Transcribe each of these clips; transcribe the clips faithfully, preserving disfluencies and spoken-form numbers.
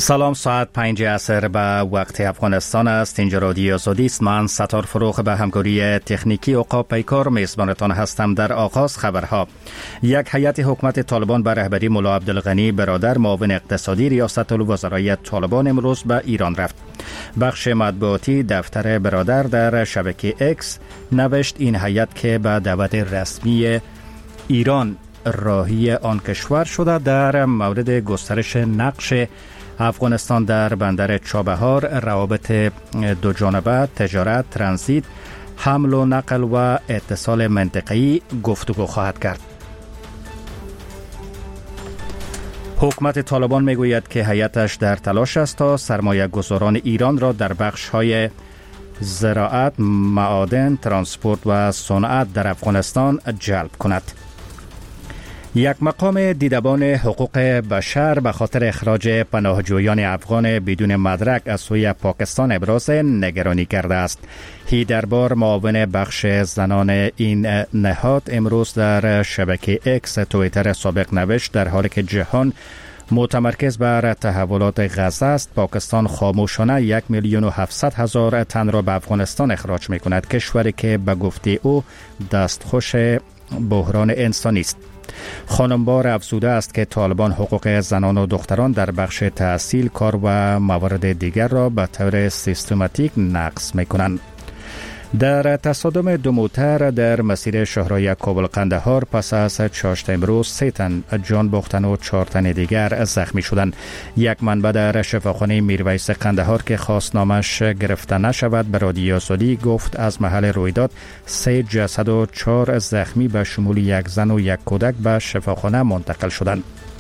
سلام، ساعت پنج عصر به وقت افغانستان است. اینجا رادیو آزادی است. من ستار فروغ به همکاری تکنیکی عقاب پیکار میزبانتان هستم. در آغاز خبرها: یک هیئت حکومت طالبان به رهبری ملا عبدالغنی برادر معاون اقتصادی ریاست الوزرای طالبان امروز به ایران رفت. بخش مطبوعاتی دفتر برادر در شبکه اکس نوشت این هیئت که به دعوت رسمی ایران راهی آن کشور شده در مورد گسترش نقش افغانستان در بندر چابهار، روابط دو جانبه، تجارت، ترانزیت، حمل و نقل و اتصال منطقه‌ای گفتگو خواهد کرد. حکومت طالبان میگوید که هیئتش در تلاش است تا سرمایه گذاران ایران را در بخش‌های زراعت، معادن، ترانسپورت و صنعت در افغانستان جلب کند. یک مقام دیدبان حقوق بشر به خاطر اخراج پناهجویان افغان بدون مدرک از سوی پاکستان ابراز نگرانی کرده است. هیدربار معاون بخش زنان این نهاد امروز در شبکه اکس توییتر سابق نوشت در حالی که جهان متمرکز بر تحولات غزه است، پاکستان خاموشانه یک میلیون و هفتصد هزار تن را به افغانستان اخراج می کند، کشوری که به گفته او دستخوش بحران انسانی است. خانمبار افزوده است که طالبان حقوق زنان و دختران در بخش تحصیل، کار و موارد دیگر را به طور سیستماتیک نقض می کنند. در تصادم دو موتر در مسیر شاهراه کابل قندهار پس از چاشت امروز سه تن جان باختن و چهار تن دیگر زخمی شدند. یک منبع در شفاخانه میرویس قندهار که خواست نامش گرفته نشود به رادیو آزادی گفت از محل رویداد سه جسد و چهار زخمی به شمول یک زن و یک کودک به شفاخانه منتقل شدند.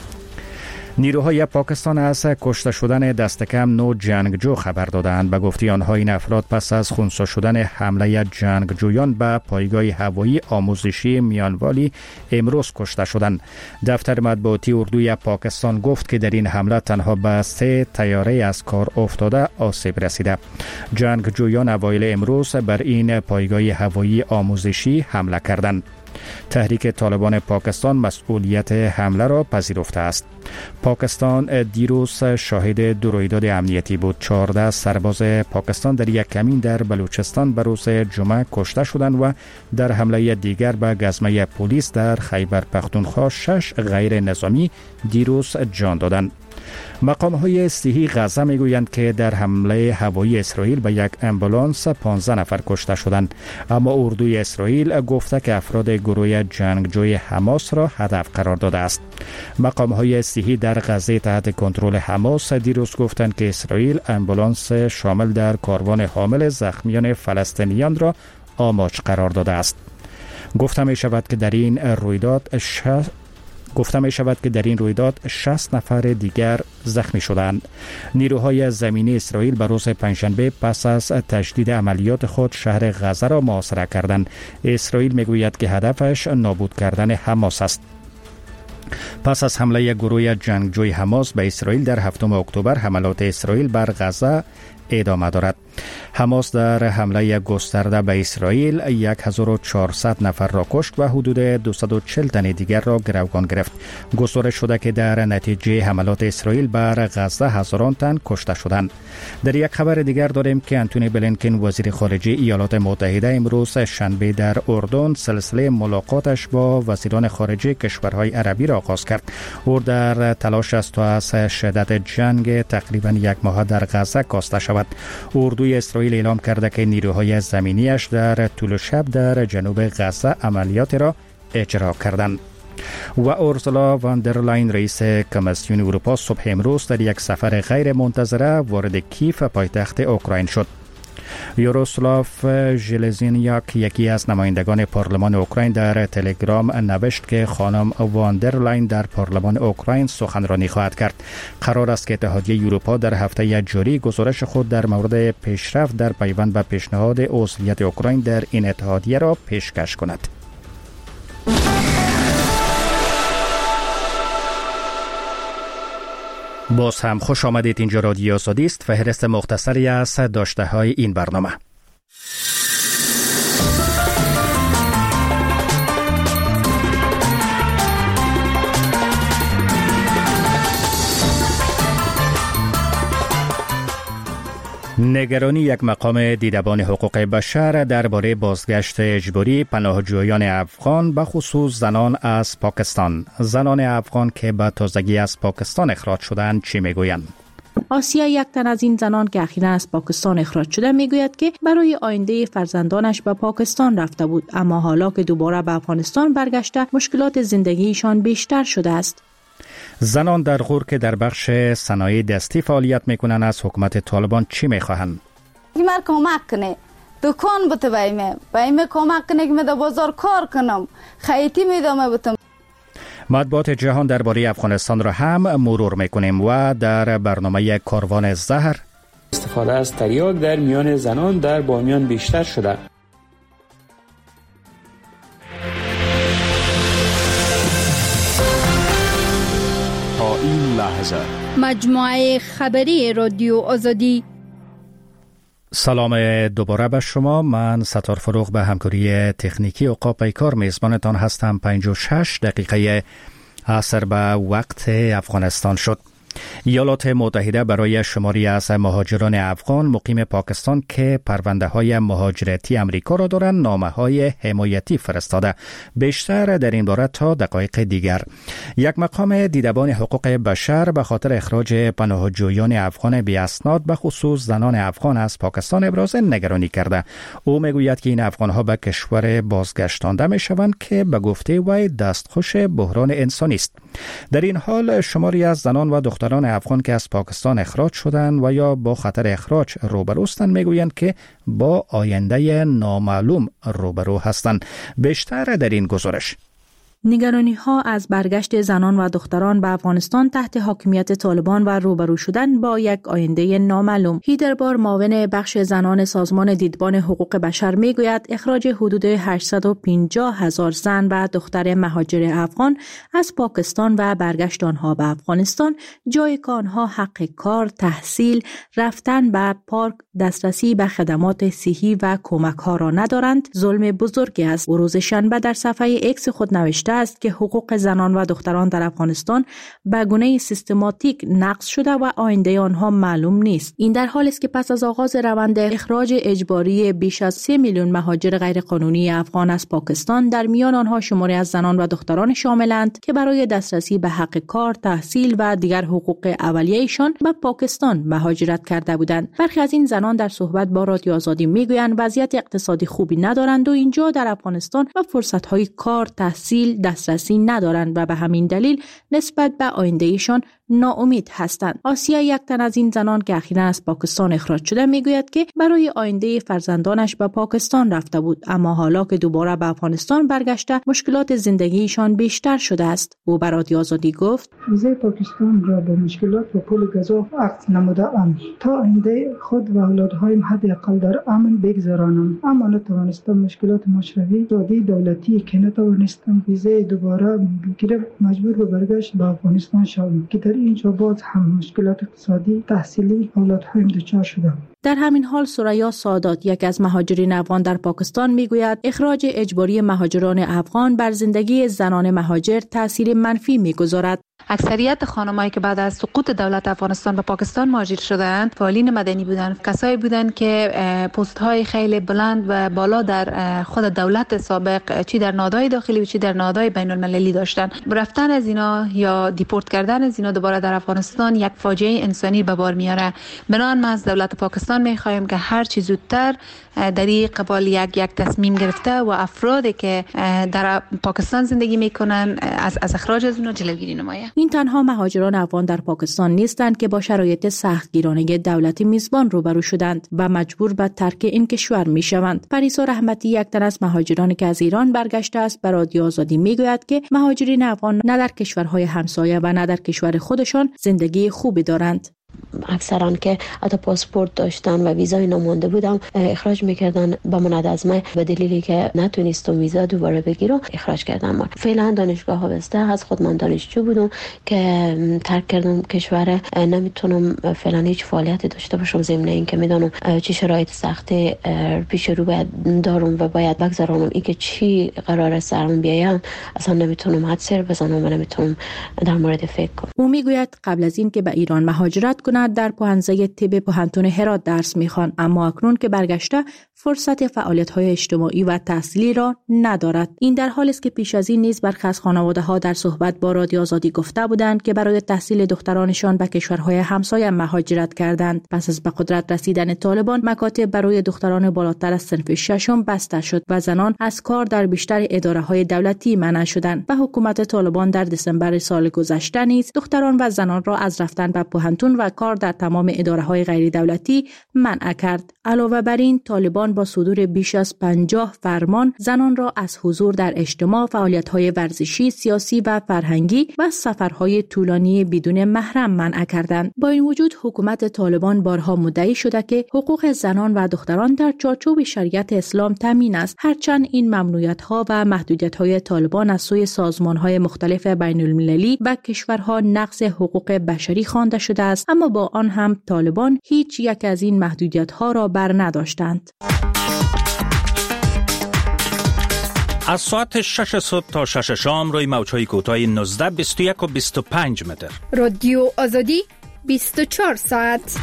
نیروهای پاکستان از کشته شدن دست کم نو جنگجو خبر دادند. به گفته آنها این افراد پس از خونسا شدن حمله جنگجویان به پایگاه هوایی آموزشی میانوالی امروز کشته شدند. دفتر مطبوعاتی اردوی پاکستان گفت که در این حمله تنها به سه طیاره از کار افتاده آسیب رسیده. جنگجویان اوایل امروز بر این پایگاه هوایی آموزشی حمله کردند. تحریک طالبان پاکستان مسئولیت حمله را پذیرفته است. پاکستان دیروز شاهد دو رویداد امنیتی بود. چهارده سرباز پاکستان در یک کمین در بلوچستان به روز جمعه کشته شدند و در حمله دیگر به گزمه پلیس در خیبر پختونخوا شش غیر نظامی دیروز جان دادند. مقام های صحی غزه می گویند که در حمله هوایی اسرائیل به یک امبولانس پانزده نفر کشته شدند، اما اردوی اسرائیل گفته که افراد گروه جنگجوی حماس را هدف قرار داده است. مقام های صحی در غزه تحت کنترل حماس دیروز گفتند که اسرائیل امبولانس شامل در کاروان حامل زخمیان فلسطینیان را آماج قرار داده است. گفته می شود که در این رویداد ش... گفته می شود که در این رویداد شصت نفر دیگر زخمی شدند. نیروهای زمینی اسرائیل به روز پنجشنبه پس از تجدید عملیات خود شهر غزه را محاصره کردند. اسرائیل می گوید که هدفش نابود کردن حماس است. پس از حمله گروه جنگجوی حماس به اسرائیل در هفتم اکتبر، حملات اسرائیل بر غزه ادامه دارد. حماس در حمله گسترده به اسرائیل هزار و چهارصد نفر را کشت و حدود دویست و چهل تن دیگر را گروگان گرفت. گزارش شده که در نتیجه حملات اسرائیل بر غزه هزاران تن کشته شدند. در یک خبر دیگر داریم که انتونی بلینکن وزیر خارجه ایالات متحده امروز شنبه در اردن سلسله ملاقاتش با وزیران خارجه کشورهای عربی را آغاز کرد. او در تلاش است تا از شدت جنگ تقریبا یک ماه در غزه کاسته شود. اردوی اسرائیل اعلام کرده که نیروهای زمینیش در طول شب در جنوب غزه عملیات را اجرا کردند. و اورسولا واندرلاین رئیس کمیسیون اروپا صبح امروز در یک سفر غیر منتظره وارد کیف پایتخت اوکراین شد. یاروسلاف ژلزینیاک یکی از نمایندگان پارلمان اوکراین در تلگرام نوشت که خانم واندرلاین در پارلمان اوکراین سخنرانی خواهد کرد. قرار است که اتحادیه اروپا در هفته جاری گزارش خود در مورد پیشرفت در پیوند به پیشنهاد عضویت اوکراین در این اتحادیه را پیشکش کند. باز هم خوش آمدید. اینجا رادیو آزادی است. فهرست مختصری از داشته های این برنامه. نگرانی یک مقام دیدبان حقوق بشر درباره بازگشت اجباری پناهجویان افغان به خصوص زنان از پاکستان. زنان افغان که به تازگی از پاکستان اخراج شدند چی میگویند؟ آسیا، یک تن از این زنان که اخیراً از پاکستان اخراج شده، میگوید که برای آینده فرزندانش به پاکستان رفته بود، اما حالا که دوباره به افغانستان برگشته مشکلات زندگیشان بیشتر شده است. زنان در غور که در بخش صنایع دستی فعالیت میکنند از حکومت طالبان چی میخواهند؟ مر کمک کنه، دکان بته بایمه بایمه کمک کنه که من در بازار کار کنم، خیاطی میدم بتم. مطبوعات جهان درباره افغانستان را هم مرور میکنیم و در برنامه کاروان زهر استفاده از تریاک در میان زنان در بامیان بیشتر شده. تا این لحظه مجموعه خبری رادیو آزادی. سلام دوباره به شما. من ستار فروغ به همکاری تکنیکی و پیکار میزبانتان هستم. پنج و شش دقیقه عصر به وقت افغانستان شد. ایالات متحده برای شماری از مهاجران افغان مقیم پاکستان که پرونده های مهاجرتی امریکا را دارند نامه های حمایتی فرستاده. بیشتر در این باره تا دقایق دیگر. یک مقام دیدبان حقوق بشر به خاطر اخراج پناهجویان افغان بی اسناد به خصوص زنان افغان از پاکستان ابراز نگرانی کرده. او میگوید که این افغان ها به کشور بازگشتانده می شوند که به گفته وی دستخوش بحران انسانی است. در این حال شماری از زنان و دختران افغان که از پاکستان اخراج شدند و یا با خطر اخراج روبروستند میگویند که با آینده نامعلوم روبرو هستند. بیشتر در این گزارش. نگرانی ها از برگشت زنان و دختران به افغانستان تحت حاکمیت طالبان و روبرو شدن با یک آینده نامعلوم. هیدربار، معاون بخش زنان سازمان دیدبان حقوق بشر، میگوید اخراج حدود هشتصد و پنجاه هزار زن و دختر مهاجر افغان از پاکستان و برگشت آنها به افغانستان، جایی که آنها حق کار، تحصیل، رفتن به پارک، دسترسی به خدمات صحی و کمک ها را ندارند، ظلم بزرگی است. او روز شنبه در صفحه ایکس خود نوشته است که حقوق زنان و دختران در افغانستان به گونه سیستماتیک نقض شده و آینده آنها معلوم نیست. این در حالی است که پس از آغاز روند اخراج اجباری بیش از سه میلیون مهاجر غیرقانونی افغان از پاکستان، در میان آنها شماری از زنان و دختران شاملند که برای دسترسی به حق کار، تحصیل و دیگر حقوق اولیه‌شان به پاکستان مهاجرت کرده بودند. برخی از این زنان در صحبت با رادیو آزادی میگویند وضعیت اقتصادی خوبی ندارند و اینجا در افغانستان و فرصت‌های کار، تحصیل، دسترسی ندارند و به همین دلیل نسبت به آیندهشان ناامید هستند. آسیا، یک تن از این زنان که اخیراً از پاکستان اخراج شده، میگوید که برای آینده فرزندانش به پاکستان رفته بود، اما حالا که دوباره به افغانستان برگشته مشکلات زندگیشان بیشتر شده است. او به رادیو آزادی گفت: ویزای پاکستان را با مشکلات و پول گزاف عقد نموده ام تا آینده خود و اولادهایم حداقل در امن بگذرانم، اما نتوانستم مشکلات مشروعی دادی دولتی که نتوانستم ویزای دوباره بگیرم، مجبور به برگشت به افغانستان شدم که در اینجا باز هم مشکلات اقتصادی، تحصیلی اولادهایم دچار شدم. در همین حال سریا سادات، یک از مهاجرین افغان در پاکستان، میگوید اخراج اجباری مهاجران افغان بر زندگی زنان مهاجر تاثیر منفی میگذارد. اکثریت خانمایی که بعد از سقوط دولت افغانستان به پاکستان مهاجر شدند فعالین مدنی بودند، کسایی بودند که پست های خیلی بلند و بالا در خود دولت سابق چی در نهادهای داخلی و چی در نهادهای بین المللی داشتند. رفتن از اینا یا دیپورت کردن از اینا دوباره در افغانستان یک فاجعه انسانی به بار میاره. بنابراین ما از دولت پاکستان میخواهیم که هر چی زودتر در این قبال یک یک تصمیم گرفته و افرادی که در پاکستان زندگی میکنن از از اخراج از اونها جلوگیری نماید. این تنها مهاجران افغان در پاکستان نیستند که با شرایط سختگیرانه دولت میزبان روبرو شدند و مجبور به ترک این کشور میشوند. پریسا رحمتی، یک تن از مهاجرانی که از ایران برگشته است، به رادیو آزادی میگوید که مهاجرین افغان نه در کشورهای همسایه و نه در کشور خودشان زندگی خوبی دارند. اکثرا که حتی پاسپورت داشتن و ویزای نامونده بودم اخراج میکردن با من از ما به دلیلی که نتونستم ویزا دوباره بگیرم اخراج کردن. ما فعلا دانشگاه ها بسته از خود من دانشجو بودم که ترک کردم کشور، نمیتونم فعلا هیچ فعالیتی داشته باشم ضمن اینکه میدونم چه شرایط سختی پیش رو باید دارم و باید بگذرانم. این که چی قراره سرم بیایم اصلا نمیتونم حد سر بزنم و نمیتونم در مورد فکر کنم. او میگوید قبل از این که به ایران مهاجرت کند در پوهنځی طب پوهنتون هرات درس می‌خواند، اما اکنون که برگشته فرصت فعالیت‌های اجتماعی و تحصیلی را ندارد. این در حالی است که پیش از این نیز برخی از خانواده‌ها در صحبت با رادیو آزادی گفته بودند که برای تحصیل دخترانشان به کشورهای همسایه مهاجرت کردند. پس از به قدرت رسیدن طالبان، مکاتب برای دختران بالاتر از صنف ششم بسته شد و زنان از کار در بیشتر اداره‌های دولتی منع شدند. و حکومت طالبان در دسامبر سال گذشته نیز دختران و زنان را از رفتن به پوهنتون و کار در تمام اداره‌های غیر دولتی منع کرد. علاوه بر این، طالبان با صدور بیش از پنجاه فرمان زنان را از حضور در اجتماع، فعالیت‌های ورزشی، سیاسی و فرهنگی و سفرهای طولانی بدون محرم منع کردند. با این وجود حکومت طالبان بارها مدعی شده که حقوق زنان و دختران در چارچوب شریعت اسلام تامین است، هرچند این ممنوعیت‌ها و محدودیت‌های طالبان از سوی سازمان‌های مختلف بین‌المللی و کشورها نقض حقوق بشری خوانده شده است، اما با آن هم طالبان هیچ یک از این محدودیت‌ها را بر نداشتند. از ساعت شش صبح تا شش شام روی موج‌های کوتاه نوزده، بیست و یک و بیست و پنج متر. رادیو آزادی بیست و چهار ساعت.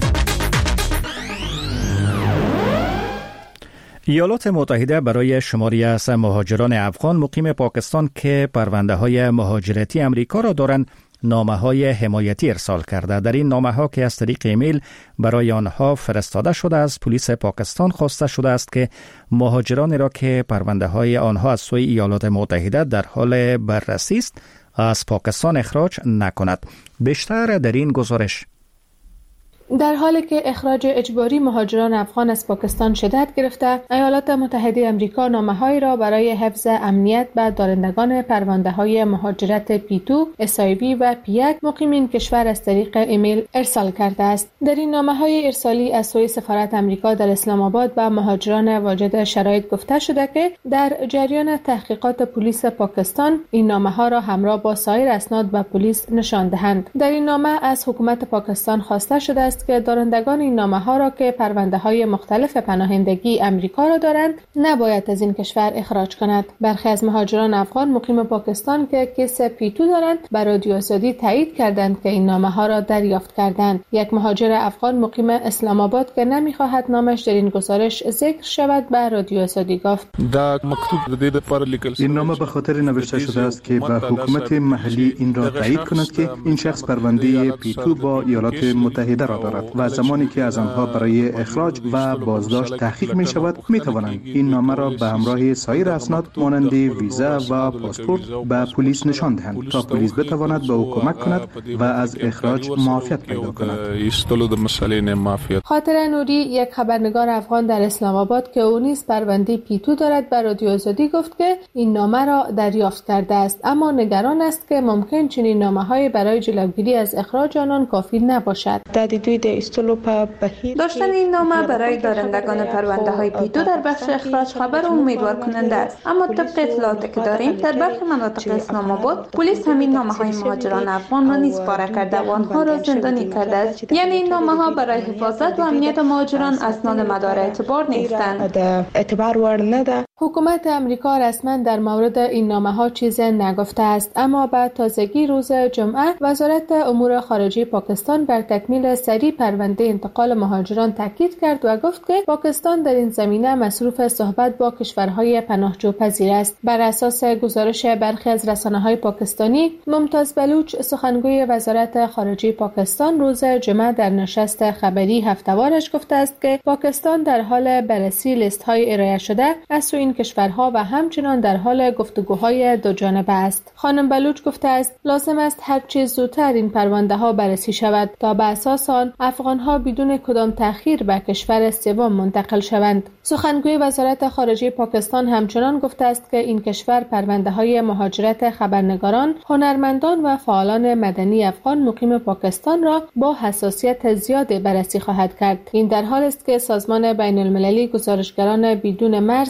ایالات متحده برای شماری از مهاجران افغان مقیم پاکستان که پرونده‌های مهاجرتی امریکا را دارند نامه‌های حمایتی ارسال کرده. در این نامه‌ها که از طریق ایمیل برای آنها فرستاده شده از پلیس پاکستان خواسته شده است که مهاجرانی را که پرونده‌های آنها از سوی ایالات متحده در حال بررسی است از پاکستان اخراج نکند. بیشتر در این گزارش. در حالی که اخراج اجباری مهاجران افغان از پاکستان شدت گرفته، ایالات متحده آمریکا نامه‌هایی را برای حفظ امنیت به دارندگان پرونده‌های مهاجرت پی دو، اس آی بی و پی یک مقیم این کشور از طریق ایمیل ارسال کرده است. در این نامه‌های ارسالی از سوی سفارت آمریکا در اسلام آباد به مهاجران واجد شرایط گفته شده که در جریان تحقیقات پلیس پاکستان این نامه‌ها را همراه با سایر اسناد به پلیس نشان دهند. در این نامه از حکومت پاکستان خواسته شده است که دارندگان این نامه‌ها را که پرونده‌های مختلف پناهندگی امریکا را دارند نباید از این کشور اخراج کند. برخی از مهاجران افغان مقیم پاکستان که کیس پی دو دارند بر رادیو آزادی تایید کردند که این نامه‌ها را دریافت کردند. یک مهاجر افغان مقیم اسلام آباد که نمی‌خواهد نامش در این گزارش ذکر شود به رادیو آزادی گفت: این نامه به خاطر نوشته شده است که به حکومت محلی این را تایید کند که این شخص پرونده پی دو با ایالات متحده را دارد و زمانی که از آنها برای اخراج و بازداشت تحقیق می شود می توانند این نامه را به همراه سایر اسناد مانند ویزا و پاسپورت به پلیس نشان دهند تا پلیس بتواند به او کمک کند و از اخراج معافیت پیدا کند. خاطر نوری، یک خبرنگار افغان در اسلام آباد که او نیز پرونده پی دو دارد بر رادیو آزادی گفت که این نامه را دریافت کرده است، اما نگران است که ممکن چنین نامه‌های برای جلوگیری از اخراج آنان کافی نباشد. داشتن این نامه برای دارندگان پرونده های پی دو در بخش اخراج خبر امیدوار کننده است، اما طبق اطلاعاتی که داریم در برخی مناطق اسلام آباد پلیس همین نامه های مهاجران افغان را نیز پاره کرده و آنها را زندانی کرده است. یعنی این نامه ها برای حفاظت و امنیت مهاجران اسناد مدار اعتبار نیستند. حکومت امریکا رسما در مورد این نامه ها چیزی نگفته است، اما بعد تازگی روز جمعه وزارت امور خارجه پاکستان بر تکمیل سری پرونده انتقال مهاجران تاکید کرد و گفت که پاکستان در این زمینه مصروف صحبت با کشورهای پناهجو پذیر است. بر اساس گزارش برخی از رسانه‌های پاکستانی، ممتاز بلوچ سخنگوی وزارت خارجه پاکستان روز جمعه در نشست خبری هفته‌وارش گفته است که پاکستان در حال بررسی لیست‌های ارائه شده از سوی این کشورها و همچنان در حال گفتگوهای دو جانبه است. خانم بلوچ گفته است لازم است هر چه زودتر این پرونده‌ها بررسی شود تا به اساس آن افغان‌ها بدون کدام تأخیر به کشور سوم منتقل شوند. سخنگوی وزارت خارجه پاکستان همچنان گفته است که این کشور پرونده‌های مهاجرت خبرنگاران، هنرمندان و فعالان مدنی افغان مقیم پاکستان را با حساسیت زیاد بررسی خواهد کرد. این در حالی است که سازمان بین‌المللی گزارشگران بدون مرز گفته است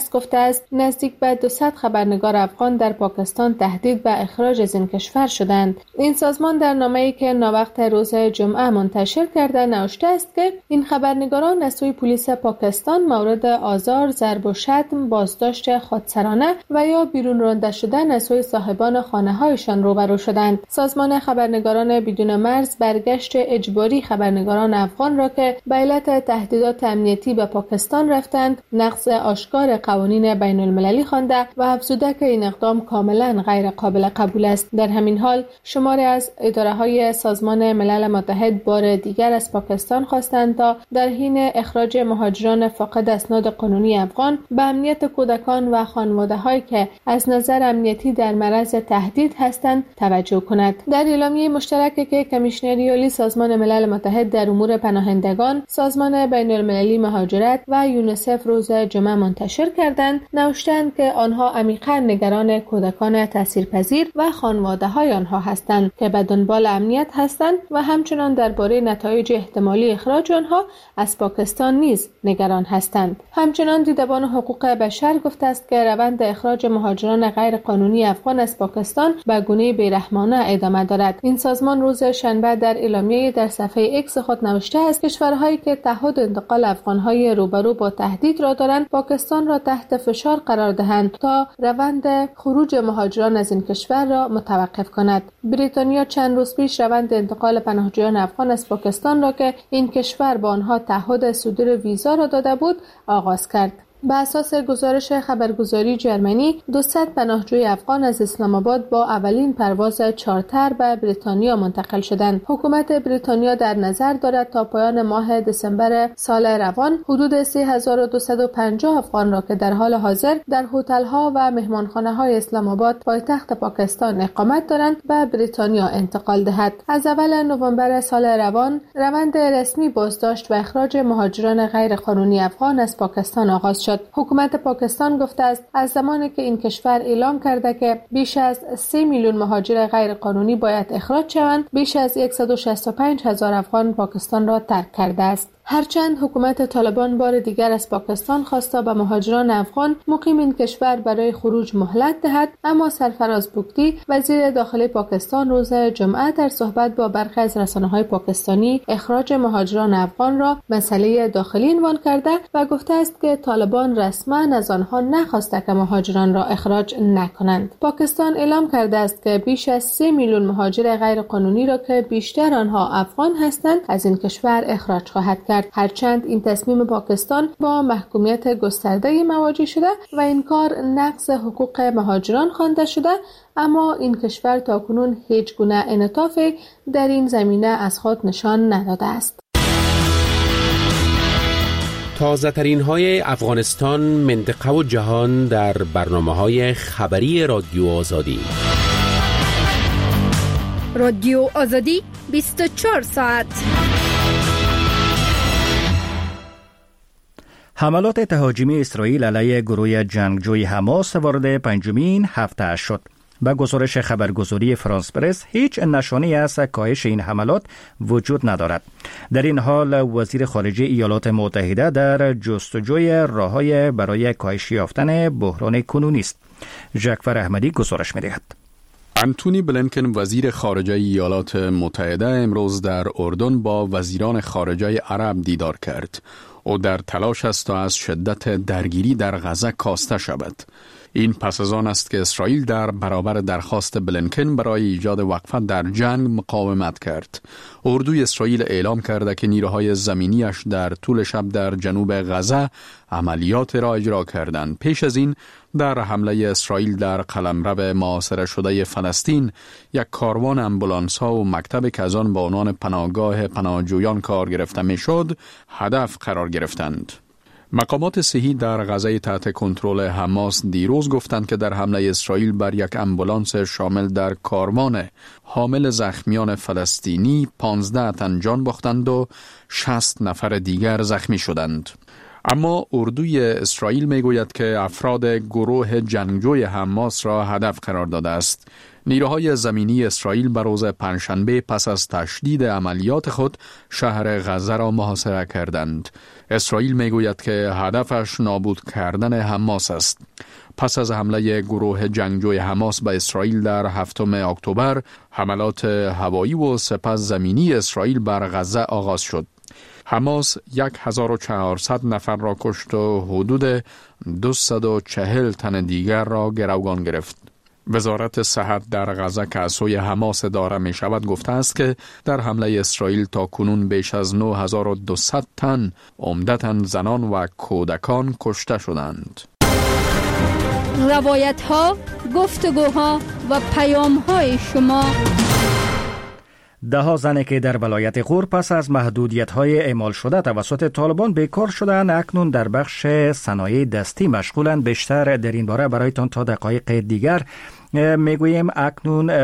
است نزدیک به دویست خبرنگار افغان در پاکستان تهدید به اخراج از این کشور شدند. این سازمان در نامه‌ای که ناوقت روز جمعه منتشر کرده نوشته است که این خبرنگاران از سوی پلیس پاکستان مورد آزار، ضرب و شتم، بازداشت خودسرانه و یا بیرون رانده شدن از سوی صاحبان خانه‌هایشان روبرو شدند. سازمان خبرنگاران بدون مرز برگشت اجباری خبرنگاران افغان را که به علت تهدیدات امنیتی به پاکستان رفتند نقض آشکار قوانین بین المللی خوانده و افزوده که این اقدام کاملا غیر قابل قبول است. در همین حال شماری از اداره‌های سازمان ملل متحد بار دیگر از پاکستان خواستند تا در حین اخراج مهاجران فاقد اسناد قانونی افغان به امنیت کودکان و خانواده‌هایی که از نظر امنیتی در معرض تهدید هستند توجه کند. در اعلامیه مشترکی که کمیشنری عالی سازمان ملل متحد در امور پناهندگان، سازمان بین المللی مهاجرت و یونیسف روز جمعه منتشر کردند، نوشتند که آنها عمیقاً نگران کودکان تاثیرپذیر و خانواده‌های آنها هستند که به دنبال امنیت هستند و همچنان درباره نتایج احتمالی اخراج آنها از پاکستان نیز نگران هستند. همچنان دیدبان حقوق بشر گفته است که روند اخراج مهاجران غیر قانونی افغان از پاکستان به گونه بیرحمانه ادامه دارد. این سازمان روز شنبه در اعلامیه در صفحه ایکس خود نوشته است کشورهایی که تعهد انتقال افغان‌های روبرو با تهدید را دارند پاکستان را تحت فشار قرار دهند تا روند خروج مهاجران از این کشور را متوقف کند. بریتانیا چند روز پیش روند انتقال پناهجویان افغان از پاکستان را که این کشور با آنها تعهد صدور ویزا را داده بود آغاز کرد. به اساس گزارش خبرگزاری جرمنی دویست پناهجوی افغان از اسلام آباد با اولین پرواز چارتر به بریتانیا منتقل شدند. حکومت بریتانیا در نظر دارد تا پایان ماه دسامبر سال روان حدود سه هزار و دویست و پنجاه افغان را که در حال حاضر در هتل‌ها و مهمانخانه‌های اسلام آباد پایتخت پاکستان اقامت دارند به بریتانیا انتقال دهد. از اول نوامبر سال روان روند رسمی بازداشت و اخراج مهاجران غیرقانونی افغان از پاکستان آغاز شد. حکومت پاکستان گفته است از زمانی که این کشور اعلام کرده که بیش از سه میلیون مهاجر غیرقانونی باید اخراج شوند، بیش از صد و شصت و پنج هزار افغان پاکستان را ترک کرده است. هرچند حکومت طالبان بار دیگر از پاکستان خواسته به مهاجران افغان مقیم این کشور برای خروج مهلت دهد، اما سرفراز بگتی وزیر داخلی پاکستان روز جمعه در صحبت با برخی از رسانه‌های پاکستانی اخراج مهاجران افغان را مسئله داخلی عنوان کرده و گفته است که طالبان رسما از آنها نخواسته که مهاجران را اخراج نکنند. پاکستان اعلام کرده است که بیش از سه میلیون مهاجر غیرقانونی را که بیشتر آنها افغان هستند از این کشور اخراج خواهد کرد. هرچند این تصمیم پاکستان با محکومیت گسترده مواجه شده و این کار نقض حقوق مهاجران خوانده شده، اما این کشور تاکنون هیچ گونه انعطافی در این زمینه از خود نشان نداده است. تازه ترین های افغانستان، منطقه و جهان در برنامه های خبری رادیو آزادی. رادیو آزادی بیست و چهار ساعت. حملات تهاجمی اسرائیل علیه گروه جنگجوی حماس وارد پنجمین هفته شد. به گزارش خبرگزاری فرانس پرس هیچ نشانی از کاهش این حملات وجود ندارد. در این حال وزیر خارجه ایالات متحده در جستجوی راه‌های برای کاهش یافتن بحران کنونی است. ژکفر احمدی گزارش می‌دهد. انتونی بلینکن وزیر خارجه ایالات متحده امروز در اردن با وزیران خارجه عرب دیدار کرد. او در تلاش است تا از شدت درگیری در غزه کاسته شود. این پس از آن است که اسرائیل در برابر درخواست بلینکن برای ایجاد وقفه در جنگ مقاومت کرد. اردوی اسرائیل اعلام کرده که نیروهای زمینیش در طول شب در جنوب غزه عملیات را اجرا کردند. پیش از این در حمله اسرائیل در قلمرو محاصره شده فلسطین یک کاروان امبولانس ها و مکتب که از آن با عنوان پناهگاه پناهجویان کار گرفته میشد هدف قرار گرفتند. مقامات صحی در غزه تحت کنترل حماس دیروز گفتند که در حمله اسرائیل بر یک امبولانس شامل در کاروان حامل زخمیان فلسطینی پانزده تن جان باختند و شصت نفر دیگر زخمی شدند. اما اردوی اسرائیل میگوید که افراد گروه جنگجوی حماس را هدف قرار داده است. نیروهای زمینی اسرائیل به روز پنجشنبه پس از تشدید عملیات خود شهر غزه را محاصره کردند. اسرائیل میگوید که هدفش نابود کردن حماس است. پس از حمله گروه جنگجوی حماس به اسرائیل در هفتم اکتبر، حملات هوایی و سپس زمینی اسرائیل بر غزه آغاز شد. حماس هزار و چهارصد نفر را کشت و حدود دویست و چهل تن دیگر را گروگان گرفت. وزارت صحت در غزه که از سوی حماس اداره می شود گفته است که در حمله اسرائیل تا کنون بیش از نه هزار و دویست تن عمدتاً زنان و کودکان کشته شدند. روایت ها، گفتگوها و پیام های شما. ده ها زنی که در ولایت غور پس از محدودیت های اعمال شده توسط طالبان بیکار شدند اکنون در بخش صنایع دستی مشغولند. بیشتر در این باره برایتان تا دقایق دیگر میگوییم. اکنون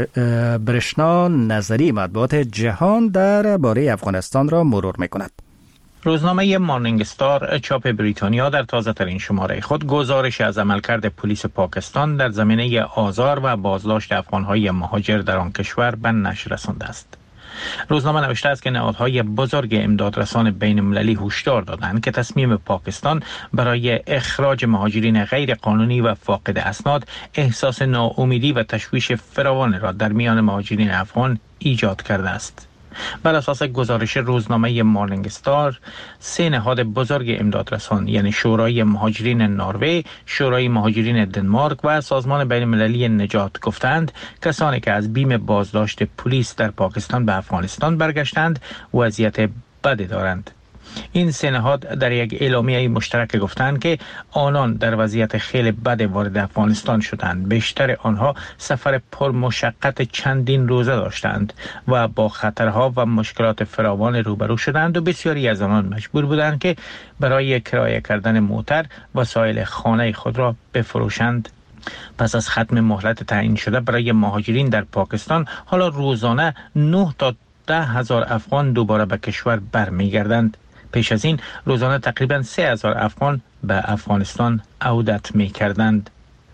برشنا نظری مطبوعات جهان در باره افغانستان را مرور میکند. روزنامه مارنینگ استار چاپ بریتانیا در تازه ترین شماره خود گزارش از عملکرد پلیس پاکستان در زمینه آزار و بازداشت افغانهای مهاجر در آن کشور به نشر رسانده است. روزنامه نوشته است که نهادهای بزرگ امدادرسان بین المللی هشدار دادند که تصمیم پاکستان برای اخراج مهاجرین غیر قانونی و فاقد اسناد احساس ناامیدی و تشویش فراوان را در میان مهاجرین افغان ایجاد کرده است. بر اساس گزارش روزنامه مارنینگ استار، سه نهاد بزرگ امدادرسان یعنی شورای مهاجرین نروژ، شورای مهاجرین دنمارک و سازمان بین المللی نجات گفتند کسانی که از بیم بازداشت پلیس در پاکستان به افغانستان برگشتند وضعیت بدی دارند. این سه نهاد در یک اعلامیه مشترک گفتند که آنان در وضعیت خیلی بد وارد افغانستان شدند. بیشتر آنها سفر پر مشقت چندین روزه داشتند و با خطرها و مشکلات فراوان روبرو شدند و بسیاری از آنان مجبور بودند که برای کرایه کردن موتر وسایل خانه خود را بفروشند. پس از ختم مهلت تعیین شده برای مهاجرین در پاکستان، حالا روزانه نه تا ده هزار افغان دوباره به کشور برمیگردند. پیش از این روزانه تقریباً سه هزار افغان به افغانستان عودت می کردند.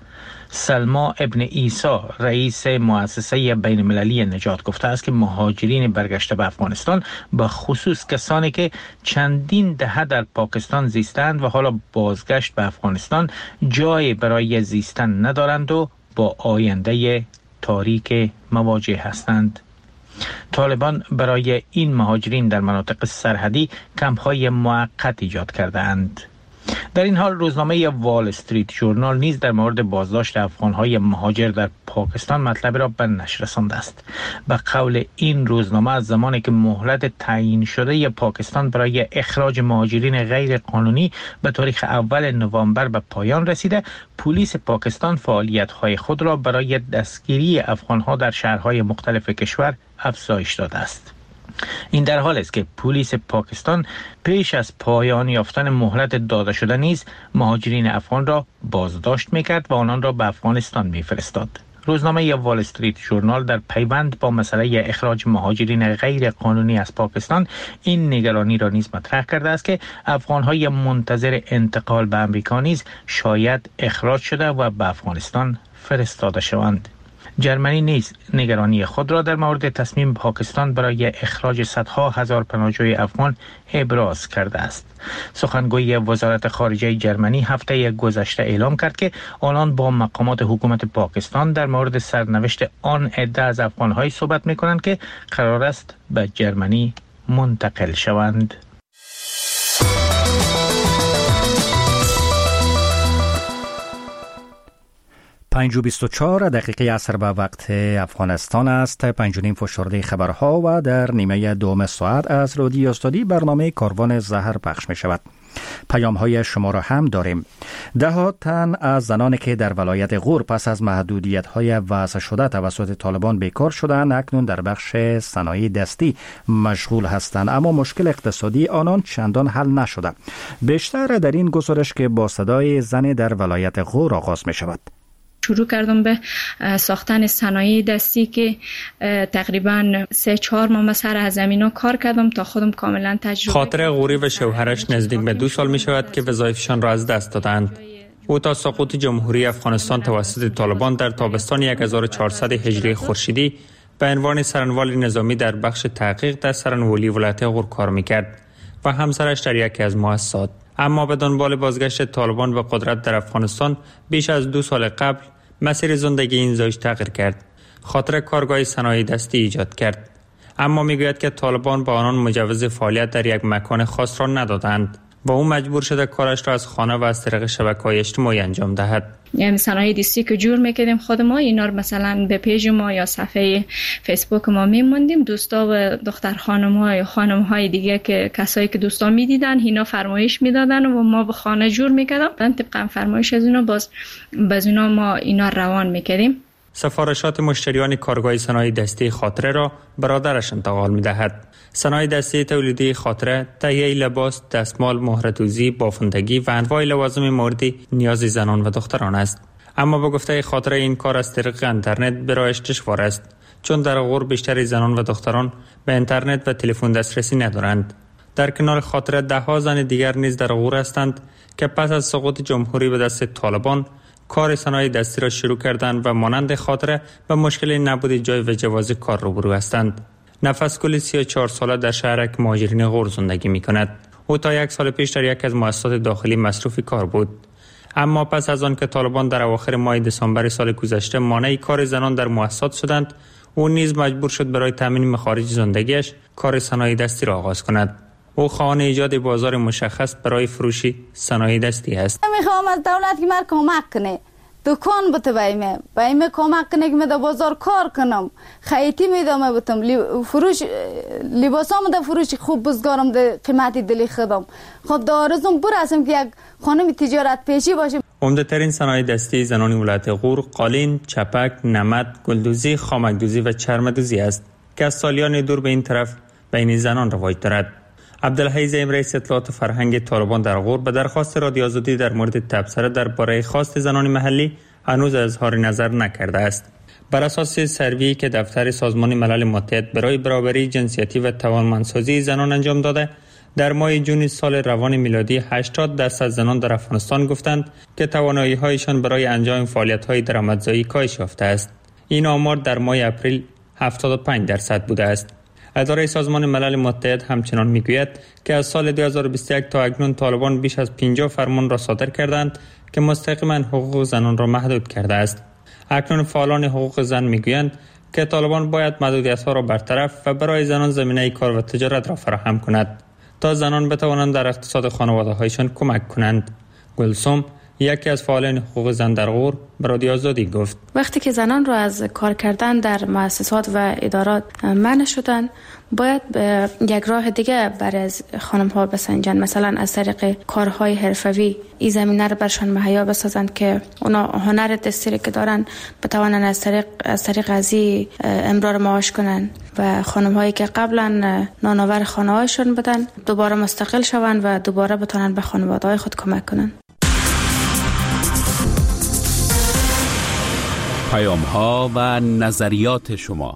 سلما ابن عیسی رئیس مؤسسه بین المللی نجات گفته است که مهاجرین برگشته به افغانستان به خصوص کسانی که چندین دهه در پاکستان زیستند و حالا بازگشت به افغانستان جای برای زیستن ندارند و با آینده تاریک مواجه هستند. طالبان برای این مهاجرین در مناطق سرحدی کمپ‌های موقت ایجاد کرده اند. در این حال روزنامه وال استریت ژورنال نیز در مورد بازداشت افغان‌های مهاجر در پاکستان مطلب را به نشر رسانده است. به قول این روزنامه از زمانی که مهلت تعیین شده پاکستان برای اخراج مهاجرین غیر قانونی به تاریخ اول نوامبر به پایان رسیده، پلیس پاکستان فعالیت‌های خود را برای دستگیری افغان‌ها در شهرهای مختلف کشور افزایش داده است. این در حالی است که پلیس پاکستان پیش از پایان یافتن مهلت داده شده نیز مهاجرین افغان را بازداشت می‌کرد و آنان را به افغانستان می‌فرستاد. روزنامه وال استریت ژورنال در پیوند با مسئله اخراج مهاجرین غیر قانونی از پاکستان این نگرانی را نیز مطرح کرده است که افغان‌های منتظر انتقال به آمریکا نیز شاید اخراج شده و به افغانستان فرستاده شوند. جرمنی نیز نگرانی خود را در مورد تصمیم پاکستان برای اخراج صدها هزار پناهجوی افغان ابراز کرده است. سخنگوی وزارت خارجه جرمنی هفته گذشته اعلام کرد که آنان با مقامات حکومت پاکستان در مورد سرنوشت آن عده از افغان‌های صحبت می‌کنند که قرار است به جرمنی منتقل شوند. پنج و بیست و چهار دقیقه عصر به وقت افغانستان است. پنج و نیم فشرده خبرها و در نیمه دوم ساعت از رادیو استادی برنامه کاروان زهر پخش می شود. پیام های شما را هم داریم. ده ها تن از زنانی که در ولایت غور پس از محدودیت های وضع شده توسط طالبان بیکار شدند اکنون در بخش صنایع دستی مشغول هستند، اما مشکل اقتصادی آنان چندان حل نشده. بیشتر در این گزارش که با صدای زن در ولایت غور آغاز می شود. شروع کردم به ساختن صنایع دستی که تقریبا سه چهار ماه سر از زمینا کار کردم تا خودم کاملا تجربه. خاطر غوری و شوهرش نزدیک به دو سال می شود که وظایفشان را از دست دادند. او تا سقوط جمهوری افغانستان توسط طالبان در تابستان هزار و چهارصد هجری خورشیدی به عنوان سرانوال نظامی در بخش تحقیق در سرانولی ولایت غور کار میکرد و همسرش در یکی از مؤسسات. اما به دنبال بازگشت طالبان به قدرت در افغانستان بیش از دو سال قبل مسیر زندگی این زوج تغییر کرد. خاطر کارگاه صنایع دستی ایجاد کرد. اما میگوید که طالبان با آنان مجوز فعالیت در یک مکان خاص را ندادند و او مجبور شده کارش را از خانه و از طریق شبکه‌های اجتماعی انجام دهد. یعنی صنایع دستی که جور میکردیم خود ما، اینا رو مثلا به پیج ما یا صفحه فیسبوک ما میموندیم، دوستا و دختر خانم‌ها یا خانم‌های دیگه که کسایی که دوستا میدیدن اینا فرمایش میدادن و ما به خانه جور میکردیم، طبقا فرمایش از اینا باز باز اینا ما اینا روان میکردیم. سفارشات مشتریان کارگاه صنایع دستی خاطره را برادرش انتقال می‌دهد. صنایع دستی تولیدی خاطره تهیه لباس، دستمال، مهره‌دوزی، بافندگی و انواع لوازم مورد نیاز زنان و دختران است. اما به گفته خاطره این کار از طریق اینترنت برایش دشوار است، چون در غور بیشتر زنان و دختران به اینترنت و تلفن دسترسی ندارند. در کنار خاطره ده ها زن دیگر نیز در غور هستند که پس از سقوط جمهوری به دست طالبان کار صنایع دستی را شروع کردند و مانند خاطره به مشکل نبود جای و جواز کار روبرو هستند. نفس گل سی و چهار ساله در شهرک مهاجرین غور زندگی می کند. او تا یک سال پیش در یک از مؤسسات داخلی مصروف کار بود. اما پس از آن که طالبان در اواخر ماه دسامبر سال گذشته مانع کار زنان در مؤسسات شدند، او نیز مجبور شد برای تامین مخارج زندگیش کار صنایع دستی را آغاز کند. او خواهان ایجاد بازار مشخص برای فروش صنایع دستی است. میخوام از دولت که من کمک کنه، دکان بته بایمه بایمه کمک کنه که من در بازار کار کنم، خیتی میدم بتم فروش لباسام در فروش خوب بزگارم در قیمتی دلی خودم. خود دارزم برسم که یک خانم تجارت پیشی باشه. عمده ترین صنایع دستی زنان ولایت غور قالین، چپک، نمد، گلدوزی، خامکدوزی و چرمدوزی است که از سالیان دور به این طرف بین زنان رواج دارد. عبدالحی زعیم رئیس اطلاعات فرهنگ طالبان در غور به درخواست رادیو آزادی در مورد تبصره درباره خواست زنان محلی هنوز اظهار نظر نکرده است. بر اساس سروی که دفتر سازمان ملل متحد برای برابری جنسیتی و توانمندسازی زنان انجام داده، در ماه جون سال روان میلادی هشتاد درصد زنان در افغانستان گفتند که توانایی‌هایشان برای انجام فعالیت‌های درآمدزایی کاهش یافته است. این آمار در ماه اپریل هفتاد و پنج درصد بوده است. اداره سازمان ملل متحد همچنان میگوید که از سال دو هزار و بیست و یک تا اکنون طالبان بیش از پنجاه فرمان را صادر کردند که مستقیما حقوق زنان را محدود کرده است. اکنون فعالان حقوق زن میگویند که طالبان باید محدودیت‌ها را برطرف و برای زنان زمینه کار و تجارت را فراهم کند تا زنان بتوانند در اقتصاد خانواده‌هایشان کمک کنند. گلسوم یکی از فعالان حقوق زن در غور به رادیو آزادی گفت وقتی که زنان را از کار کردن در مؤسسات و ادارات منع شدن، باید به یک راه دیگه برای خانم ها بسنجن، مثلا از طریق کارهای حرفوی این زمینه رو برشان مهیا بسازند که اونا هنر دستی که دارن بتوانند از طریق از طریق ازی امرار معاش کنن و خانم هایی که قبلا نانآور خانه هایشون بودن دوباره مستقل شوند و دوباره بتونن به خانواده های خود کمک کنن. پیام ها و نظریات شما.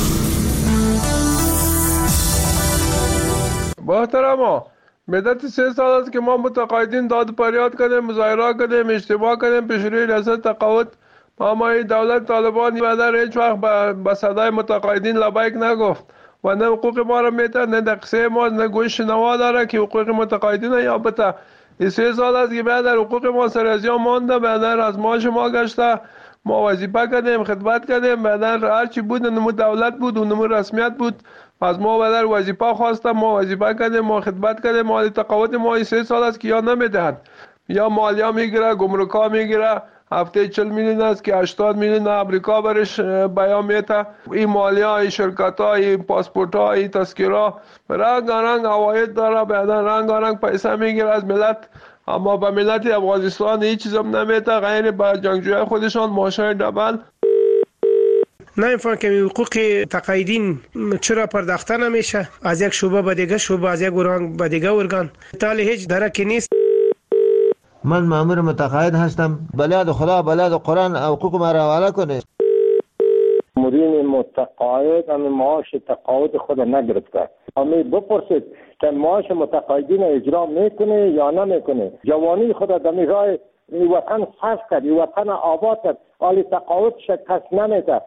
محترما، مدت سه سال است که ما متقاعدین داد فریاد کردیم، مظاهره کردیم، اجتماع کردیم پیش روی ریاست تقاعد. اما دولت طالبان در هیچ وقت به صدای متقاعدین لبیک نگفت و نه حقوق ما را میده، نه دقیقه ما، نه گوش نوا داره که حقوق متقاعدین یا بته. این سه سال است که بعد حقوق ما سر از یا مانده، بعد از معاش ما گشته، ما وظیفه کردیم، خدمت کردیم، بعد هر چی بود نمو دولت بود و نمو رسمیت بود، از ما بعد وظیفه خواستم، ما وظیفه کردیم، ما خدمت کردیم. مالی تقاعد ما این سه سال است که یا نمیدهند یا مالیه میگیره، گمرکا میگیره، هفته چهل میلیون است که هشتاد میلیون امریکا برش بیان میته. این مالیه، این شرکت ها، این پاسپورت ها، این تذکره رنگ رنگ عواید داره، بعد رنگ رنگ پیسه میگیره از ملت. اما به ملت افغانستان هیچ چیز هم نمیده غیر به جنگجوی خودشان معاشای دبل. نمیفهم که حقوق تقاعدین چرا پرداخته نمیشه از یک شعبه به دیگه شعبه، از یک ارگان به دیگه ارگان، تالی هیچ درکی نیست. من مأمور متقاعد هستم، بلاد خدا بلاد قرآن حقوق ما را حواله کنه. مدیر متقاعد هم معاش تقاعد خود نگرفته. امی بپرسید که معاش متقاعدین اجرا میکنه یا نمیکنه. جوانی خود دمی راه این وطن صرف کرد، این وطن آباد کرد، حالی تقاعد شکست نمیده.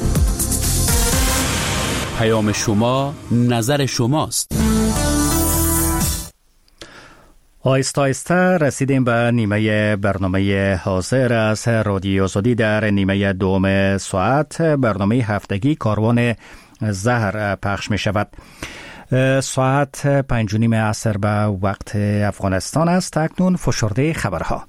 پیام شما، نظر شماست. آیسته آیسته رسیدیم به نیمه برنامه حاضر از رادیو آزادی. در نیمه دوم ساعت برنامه هفتگی کاروان زهر پخش می شود. ساعت پنج و نیم عصر به وقت افغانستان است. اکنون فشرده خبرها.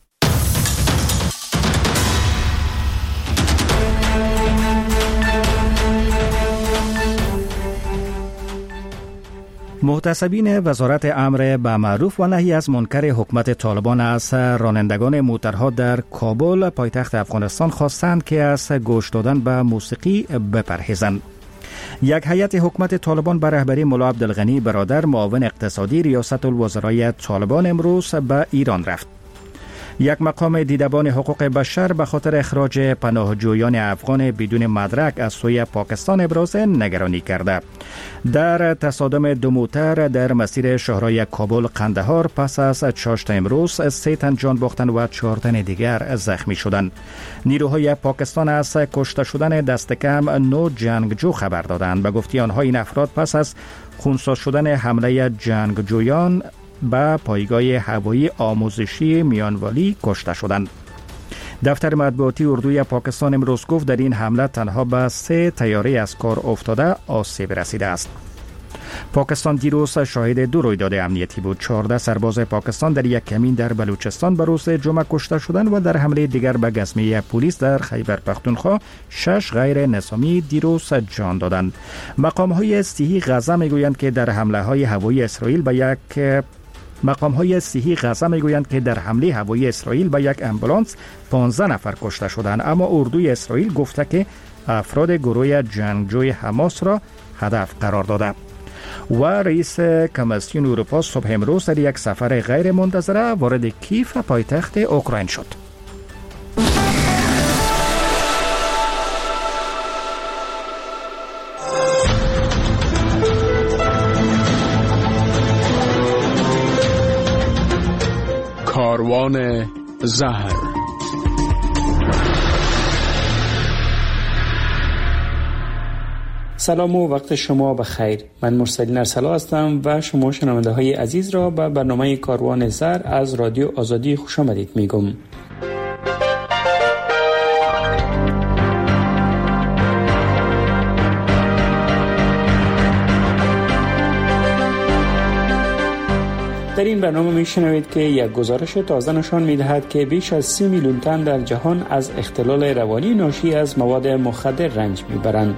محتسبین وزارت امر به معروف و نهی از منکر حکومت طالبان از رانندگان موترها در کابل پایتخت افغانستان خواستند که از گوش دادن به موسیقی بپرهیزند. یک هیئت حکومت طالبان به رهبری ملا عبدالغنی برادر معاون اقتصادی ریاست الوزرای طالبان امروز به ایران رفت. یک مقام دیدبان حقوق بشر به خاطر اخراج پناهجویان افغان بدون مدرک از سوی پاکستان ابراز نگرانی کرده. در تصادم دو موتر در مسیر شهرهای کابل قندهار پس از چاشت امروز سه تن جان باختند و چهار تن دیگر زخمی شدند. نیروهای پاکستان از کشته شدن دست کم نه جنگجو خبر دادند. به گفته آنها این افراد پس از خونسا شدن حمله جنگجویان به پایگاه هوایی آموزشی میانوالی کشته شدند. دفتر مطبوعاتی اردوی پاکستان امروز گفت در این حمله تنها به سه طیاره از کار افتاده آسیب رسیده است. پاکستان دیروز شاهد دو رویداد امنیتی بود. چهارده سرباز پاکستان در یک کمین در بلوچستان به روز جمعه کشته شدند و در حمله دیگر به گزمه پلیس در خیبر پختونخوا شش غیر نظامی دیروز جان دادند. مقام‌های صحی غزه میگویند که در حمله‌های هوایی اسرائیل به یک مقام های صحی غزه میگویند که در حمله هوایی اسرائیل به یک امبولانس پانزده نفر کشته شدند، اما اردوی اسرائیل گفته که افراد گروه جنگجوی حماس را هدف قرار داده. و رئیس کمیسیون اروپا صبح امروز در یک سفر غیر منتظره وارد کیف پایتخت اوکراین شد. کاروان زهر. سلام و وقت شما بخیر. من مرسلین ارسلا هستم و شما شنونده های عزیز را به برنامه کاروان زهر از رادیو آزادی خوش آمدید میگم. در این برنامه میشنوید که یک گزارش تازه نشان میدهد که بیش از سی میلیون تن در جهان از اختلال روانی ناشی از مواد مخدر رنج میبرند.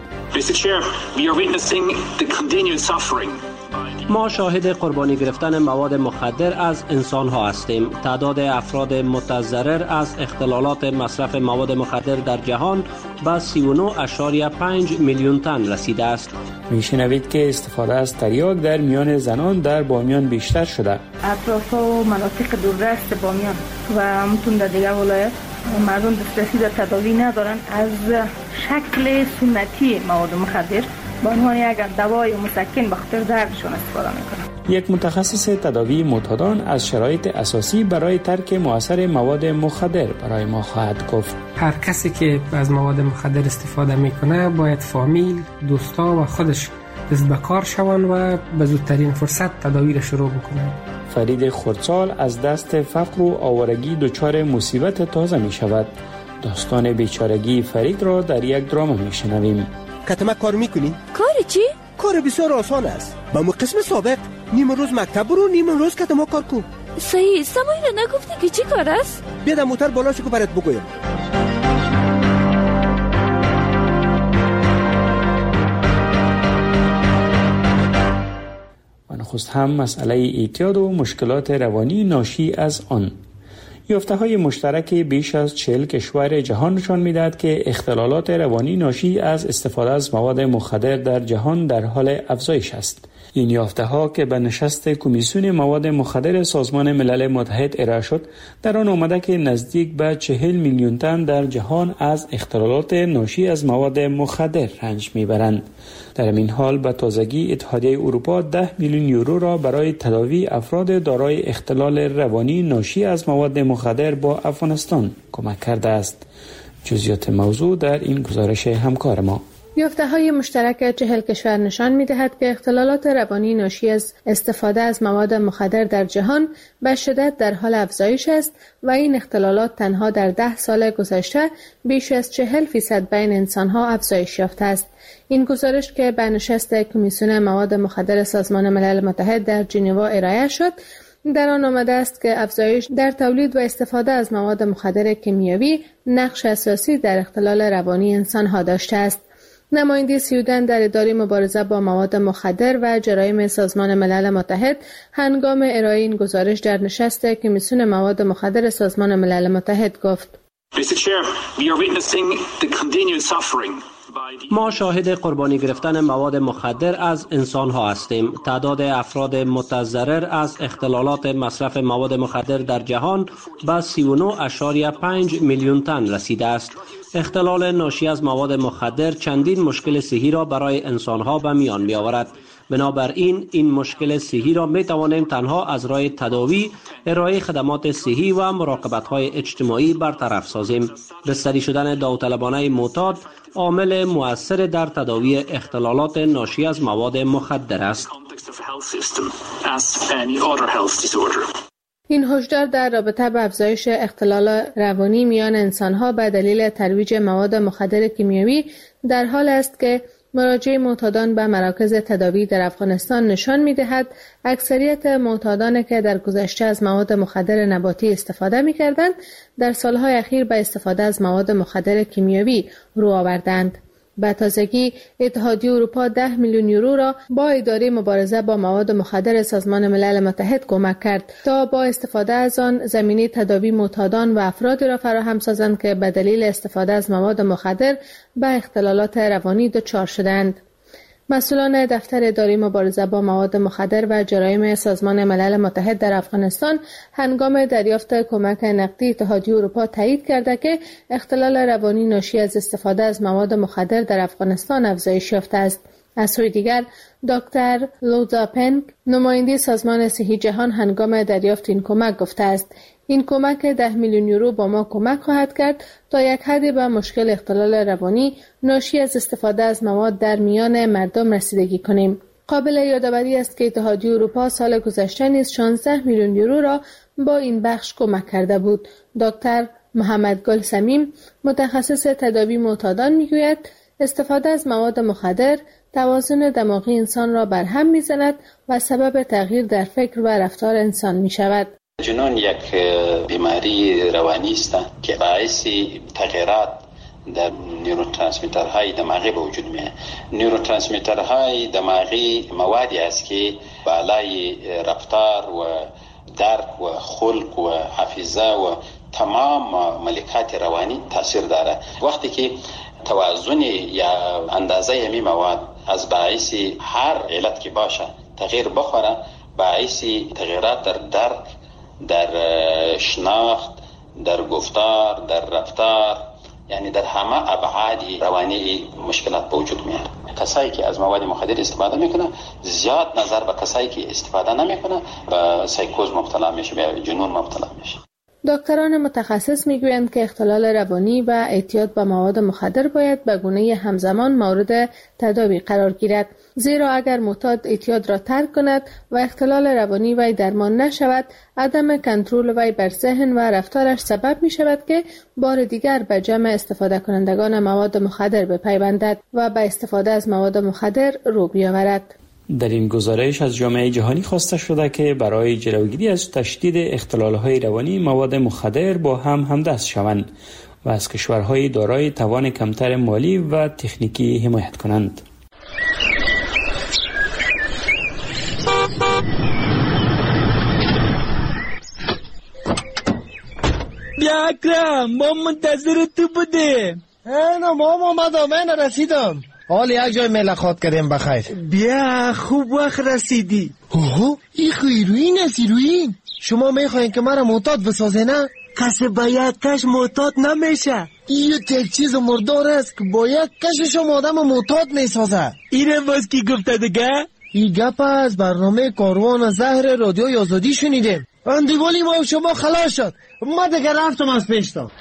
ما شاهد قربانی گرفتن مواد مخدر از انسان ها هستیم. تعداد افراد متضرر از اختلالات مصرف مواد مخدر در جهان به سی و نه ممیز پنج میلیون تن رسیده است. میشنوید که استفاده از تریاک در میان زنان در بامیان بیشتر شده. اطراف و مناطق دوردست بامیان و متون در دیگر ولایت مردم دسترسی به تداوی ندارن از شکل سنتی مواد مخدر به عنوان یک دوای مسکن به خاطر دردشون استفاده میکنن. یک متخصص تداوی معتادان از شرایط اساسی برای ترک مؤثر مواد مخدر برای ما خواهد گفت. هر کسی که از مواد مخدر استفاده میکنه باید فامیل، دوستا و خودش دست به کار شوند و به زودترین فرصت تداوی را شروع بکنند. فرید خردسال از دست فقر و آوارگی دچار مصیبت تازه می شود. داستان بیچارگی فرید را در یک درام می شنویم. کتمک کار میکنی؟ کار چی؟ کار بسیار آسان است. با مو قسم سابق نیم روز مکتب برو، نیم روز کتمک کار کن. صحیح، سمایی را نگفتی که چی کار است؟ بیا در موتر بالا شو که برات بگویم. و نخست هم مسئله اعتیاد و مشکلات روانی ناشی از آن. یافته‌های مشترک بیش از چهل کشور جهان نشان می‌دهد که اختلالات روانی ناشی از استفاده از مواد مخدر در جهان در حال افزایش است. این یافته ها که به نشست کمیسیون مواد مخدر سازمان ملل متحد ارائه شد، در آن آمده که نزدیک به چهل میلیون تن در جهان از اختلالات ناشی از مواد مخدر رنج میبرند. در این حال به تازگی اتحادیه اروپا ده میلیون یورو را برای تداوی افراد دارای اختلال روانی ناشی از مواد مخدر با افغانستان کمک کرده است. جزئیات موضوع در این گزارش همکار ما. یافته‌های مشترک چهل کشور نشان می‌دهد که اختلالات روانی ناشی از استفاده از مواد مخدر در جهان به شدت در حال افزایش است و این اختلالات تنها در ده سال گذشته بیش از چهل فیصد بین انسان‌ها افزایش یافته است. این گزارش که به نشست کمیسیون مواد مخدر سازمان ملل متحد در ژنو ارائه شد، در آن آمده است که افزایش در تولید و استفاده از مواد مخدر کیمیایی نقش اساسی در اختلال روانی انسان‌ها داشته است. نماینده سویدن در اداره مبارزه با مواد مخدر و جرایم سازمان ملل متحد هنگام ارائه این گزارش در نشست کمیسیون مواد مخدر سازمان ملل متحد گفت: ما شاهد قربانی گرفتن مواد مخدر از انسان‌ها هستیم. تعداد افراد متضرر از اختلالات مصرف مواد مخدر در جهان به سی و نه اشاریه پنج میلیون تن رسیده است. اختلال ناشی از مواد مخدر چندین مشکل صحی را برای انسان‌ها به میان می‌آورد. بنابراین این مشکل صحی را می توانیم تنها از راه تداوی، ارائه خدمات صحی و مراقبت‌های اجتماعی برطرف سازیم. بستری شدن داوطلبانه معتاد عامل مؤثر در تداوی اختلالات ناشی از مواد مخدر است. این هشدار در رابطه با افزایش اختلال روانی میان انسان‌ها به دلیل ترویج مواد مخدر کیمیایی در حال است که مراجعه معتادان به مراکز تداوی در افغانستان نشان می‌دهد اکثریت معتادانی که در گذشته از مواد مخدر نباتی استفاده می‌کردند در سالهای اخیر به استفاده از مواد مخدر کیمیایی رو آوردند. به تازگی اتحادیه اروپا ده میلیون یورو را با اداره مبارزه با مواد مخدر سازمان ملل متحد کمک کرد تا با استفاده از آن زمینه تداوی معتادان و افرادی را فراهم سازند که به دلیل استفاده از مواد مخدر به اختلالات روانی دچار شدند. مسئولان دفتر اداره مبارزه با مواد مخدر و جرایم سازمان ملل متحد در افغانستان هنگام دریافت کمک نقدی اتحادیه اروپا تایید کرده که اختلال روانی ناشی از استفاده از مواد مخدر در افغانستان افزایش یافته است. از سوی دیگر دکتر لوزا پنگ، نماینده سازمان صحی جهان، هنگام دریافت این کمک گفته است: این کمک ده میلیون یورو با ما کمک خواهد کرد تا یک حدی به مشکل اختلال روانی ناشی از استفاده از مواد در میان مردم رسیدگی کنیم. قابل یادآوری است که اتحادیه اروپا سال گذشته نیز شانزده میلیون یورو را با این بخش کمک کرده بود. دکتر محمد گل سمیم، متخصص تداوی معتادان، میگوید استفاده از مواد مخدر توازن دماغی انسان را برهم میزند و سبب تغییر در فکر و رفتار انسان می شود. جنون یک بیماری روانی است که باعث تغییرات در نیوروترانسمیترهای دماغی به وجود میاد. نیوروترانسمیترهای دماغی موادی است که بالای رفتار و درک و خلق و حافظه و تمام ملکات روانی تاثیر داره. وقتی که توازن یا اندازه همین مواد از باعث هر علت که باشه تغییر بخوره، باعث تغییرات در درک، در شناخت، در گفتار، در رفتار، یعنی در همه ابعاد روانی مشکلات به وجود میاد. کسایی که از مواد مخدر استفاده میکنه زیاد نظر به کسایی که استفاده نمیکنه به سایکوز مبتلا میشه، به جنون مبتلا میشه. دکتران متخصص میگویند که اختلال روانی و اعتیاد به مواد مخدر باید به گونه همزمان مورد تداوی قرار گیرد، زیرا اگر معتاد اعتیاد را ترک کند و اختلال روانی وی درمان نشود، عدم کنترل وی بر ذهن و رفتارش سبب می شود که بار دیگر به جمع استفاده کنندگان مواد مخدر بپیوندد و به استفاده از مواد مخدر رو بیاورد. در این گزارش از جامعه جهانی خواسته شده که برای جلوگیری از تشدید اختلال‌های روانی مواد مخدر با هم همدست شوند و از کشورهای دارای توان کمتر مالی و تکنیکی حمایت کنند. بیا اکرم، ما منتظر تو بودیم. نه ما اومدم، من رسیدم. حال یک جای ملاقات کردیم بخیر. بیا خوب وقت رسیدی. اوه این هیروین است هیروین. شما میخواین که مرا معتاد بسازه نه؟ کسی با یک کش معتاد نمیشه. این یک چیز مردار است که با یک کشش هم آدم معتاد میسازه. اینه باز کی گفته دیگه؟ این گپ از برنامه کاروان زهر رادیوی آزادی شنیدیم. اندیوالی ما و شما خلاص شد. ما دیگه رفتم از پیشتا.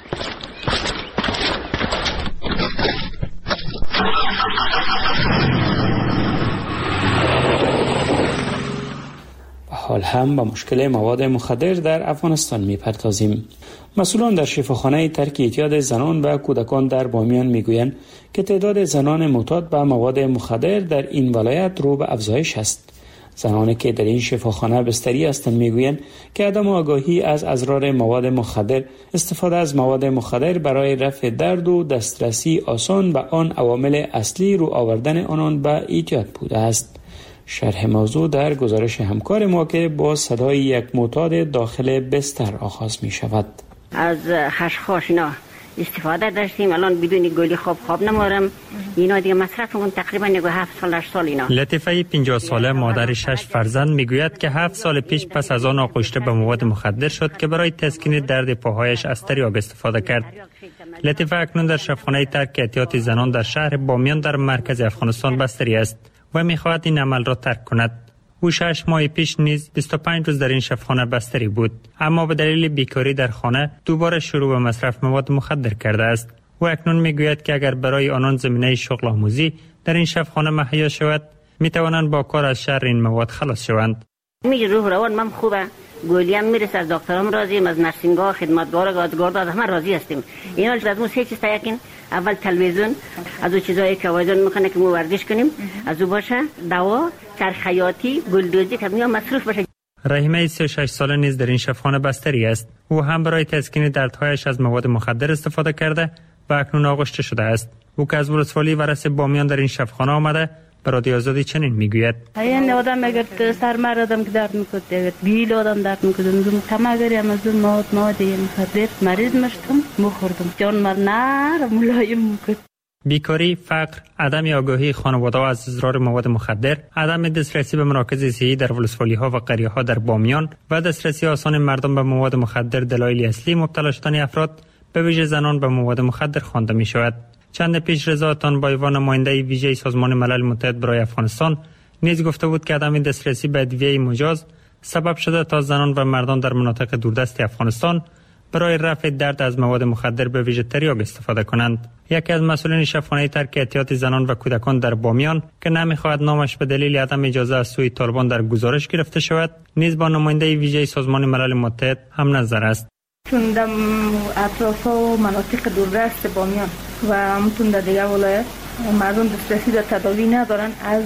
حال هم با مشکل مواد مخدر در افغانستان میپردازیم. مسئولان در شفاخانه ترک اعتیاد زنان و کودکان در بامیان میگویند که تعداد زنان معتاد به مواد مخدر در این ولایت رو به افزایش است. زنانی که در این شفاخانه بستری هستند میگویند که عدم آگاهی از اضرار مواد مخدر، استفاده از مواد مخدر برای رفع درد و دسترسی آسان به آن عوامل اصلی رو آوردن آنان به اعتیاد بوده است. شرح موضوع در گزارش همکار ما که با صدای یک معتاد داخل بستر آغاز می شود. از خشخاش اینا استفاده داشتیم، الان بدون گلی خواب خواب نمارم. اینا دیگه مصرفمون تقریبا یک هفت سال هشت سال اینا. لطیفه پنجاه ساله مادر شش فرزند میگوید که هفت سال پیش پس از آن آغشته به مواد مخدر شد که برای تسکین درد پاهایش از تریاک استفاده کرد. لطیفه اکنون در شفاخانه ترک اعتیاد زنان در شهر بامیان در مرکز افغانستان بستری است و میخواهد این عمل را ترک کند. او شش ماه پیش نیز بیست و پنج روز در این شفاخانه بستری بود، اما به دلیل بیکاری در خانه دوباره شروع به مصرف مواد مخدر کرده است. او اکنون میگوید که اگر برای آنان زمینه شغل آموزی در این شفاخانه مهیا شود، میتوانند با کار از شر این مواد خلاص شوند. میگه روح روان من خوبه، گولیم میرسه، از دکترام راضیم، از نرسینگاه خدمتگار گادگارد از همه راضی هستیم. اینا از اون سه چیز تاکین، اول تلویزیون، از اون چیزایی که وایزون میکنه که ما ورزش کنیم، از اون باشه دوا، چرخ خیاطی، گلدوزی که میام مصروف باشه. رحیمه سی و شش ساله نیز در این شفاخانه بستری است. او هم برای تسکین دردهایش از مواد مخدر استفاده کرده و اکنون آغشته شده است. او که از ولسوالی ورس بامیان در این شفاخانه آمده به رادیو آزادی چنین میگوید: این آدم اگر سر مرادم که درد میکنه، اگر بیل آدم درد میکنه، میگم کم اگر از اون مواد مواد مخدر مریض میشم میخوردم، جان من نر ملایم میکنه. بیکاری، فقر، عدم آگاهی خانواده ها از اضرار مواد مخدر، عدم دسترسی به مراکز صحی در ولسوالی ها و قریه ها در بامیان و دسترسی آسان مردم به مواد مخدر دلایل اصلی مبتلا شدن افراد به ویژه زنان به مواد مخدر خوانده می شود. چند پیش رضا تانبایوا، نماینده ویژه سازمان ملل متحد برای افغانستان، نیز گفته بود که عدم دسترسی به ادویه مجاز سبب شده تا زنان و مردان در مناطق دوردست افغانستان برای رفع درد از مواد مخدر به ویژه تریاک استفاده کنند. یکی از مسئولین شفاخانه ترک اعتیاد زنان و کودکان در بامیان که نمیخواهد نامش به دلیل عدم اجازه از سوی طالبان در گزارش گرفته شود، نیز با نماینده ویژه سازمان ملل متحد هم نظر است. چون در اطراف و مناطق دوردست بامیان و همتون در دیگه ولایت مردم دسترسی در تداوی ندارن، از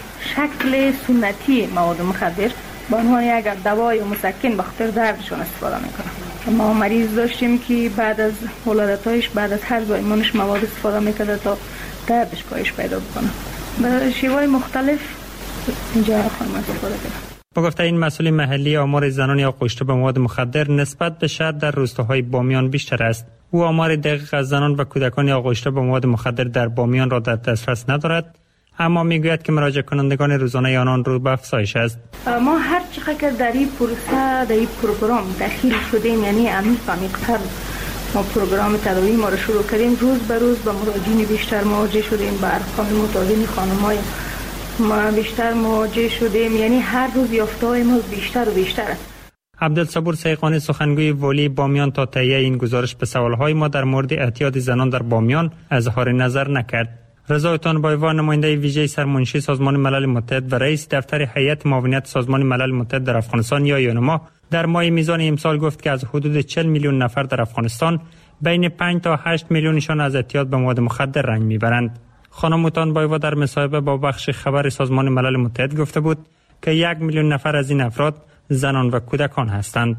شکل سنتی مواد مخدر به عنوان یک دوای مسکن به خاطر دردشون استفاده میکنن. ما مریض داشتیم که بعد از ولادتایش، بعد از هر زایمانش مواد استفاده میکرده تا دردش کاهش پیدا بکنه. به شیوهای مختلف اینجا خانم استفاده کرده. با گفته این مسئول محلی، آمار زنان آغشته به مواد مخدر نسبت به شهر در روستاهای بامیان بیشتر است. او آمار دقیق از زنان و کودکان آغشته به مواد مخدر در بامیان را در دسترس ندارد، اما میگوید که مراجعه کنندگان روزانه آنان رو به افزایش است. ما هر چقدر در این پروسه، در این پروگرام داخل شدیم، یعنی عمیق عمیق‌تر ما پروگرام تداوی ما رو شروع کردیم، روز به روز با مراجعین بیشتر مواجه شدیم، با ارقام متعادل خانم‌های ما بیشتر مواجه شدیم، یعنی هر روز یافته‌های ما بیشتر و بیشتر است. عبدالصبور سیقانی، سخنگوی والی بامیان، تا تهیه این گزارش به سوالهای ما در مورد اعتیاد زنان در بامیان اظهار نظر نکرد. رضا تانبایوا، نماینده ویژه سرمنشی سازمان ملل متحد و رئیس دفتر هیئت معاونت سازمان ملل متحد در افغانستان یا یونما، در ماه میزان امسال گفت که از حدود چهل میلیون نفر در افغانستان بین پنج تا هشت میلیونشان از اعتیاد به مواد مخدر رنج میبرند. خانم تانبایوا در مصاحبه با بخش خبر سازمان ملل متحد گفته بود که یک میلیون نفر از این افراد زنان و کودکان هستند.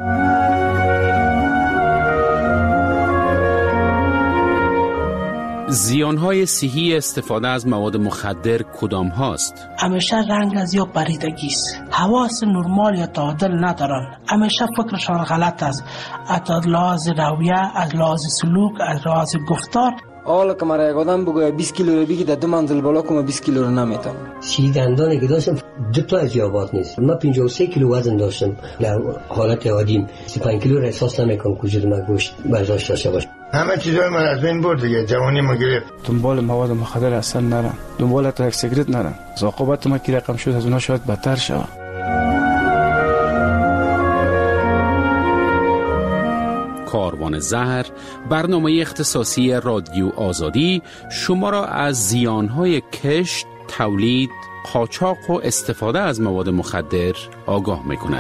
زیانهای صحی استفاده از مواد مخدر کدام هاست؟ همیشه رنگ از یا پریدگی است. حواس نرمال یا تعادل ندارن. همیشه فکرشان غلط است. از لحاظ رویه، از لحاظ سلوک، از لحاظ گفتار حالا که مرا یک آدم بگوید بیست کیلو رو بگی در دو منزل بالا کنم بیست کیلو رو نمیتونم. سی دندانی که داشتم دو تا از یابات نیست. من پنجاه و سه کیلو وزن داشتم. در حالت عادیم سی و پنج کیلو رو احساس نمیکنم که وجود من گوشت برداشت داشته باشه. همه چیزای من از بین برد دیگه. جوانی ما گرفت. دنبال مواد مخدر اصلا نرم. دنبال تا یک سیگرت نرم. عاقبت ما که رقم شد از اونها شاید بدتر شود. کاروان زهر، برنامه اختصاصی رادیو آزادی شما را از زیانهای کشت، تولید، قاچاق و استفاده از مواد مخدر آگاه می‌کند.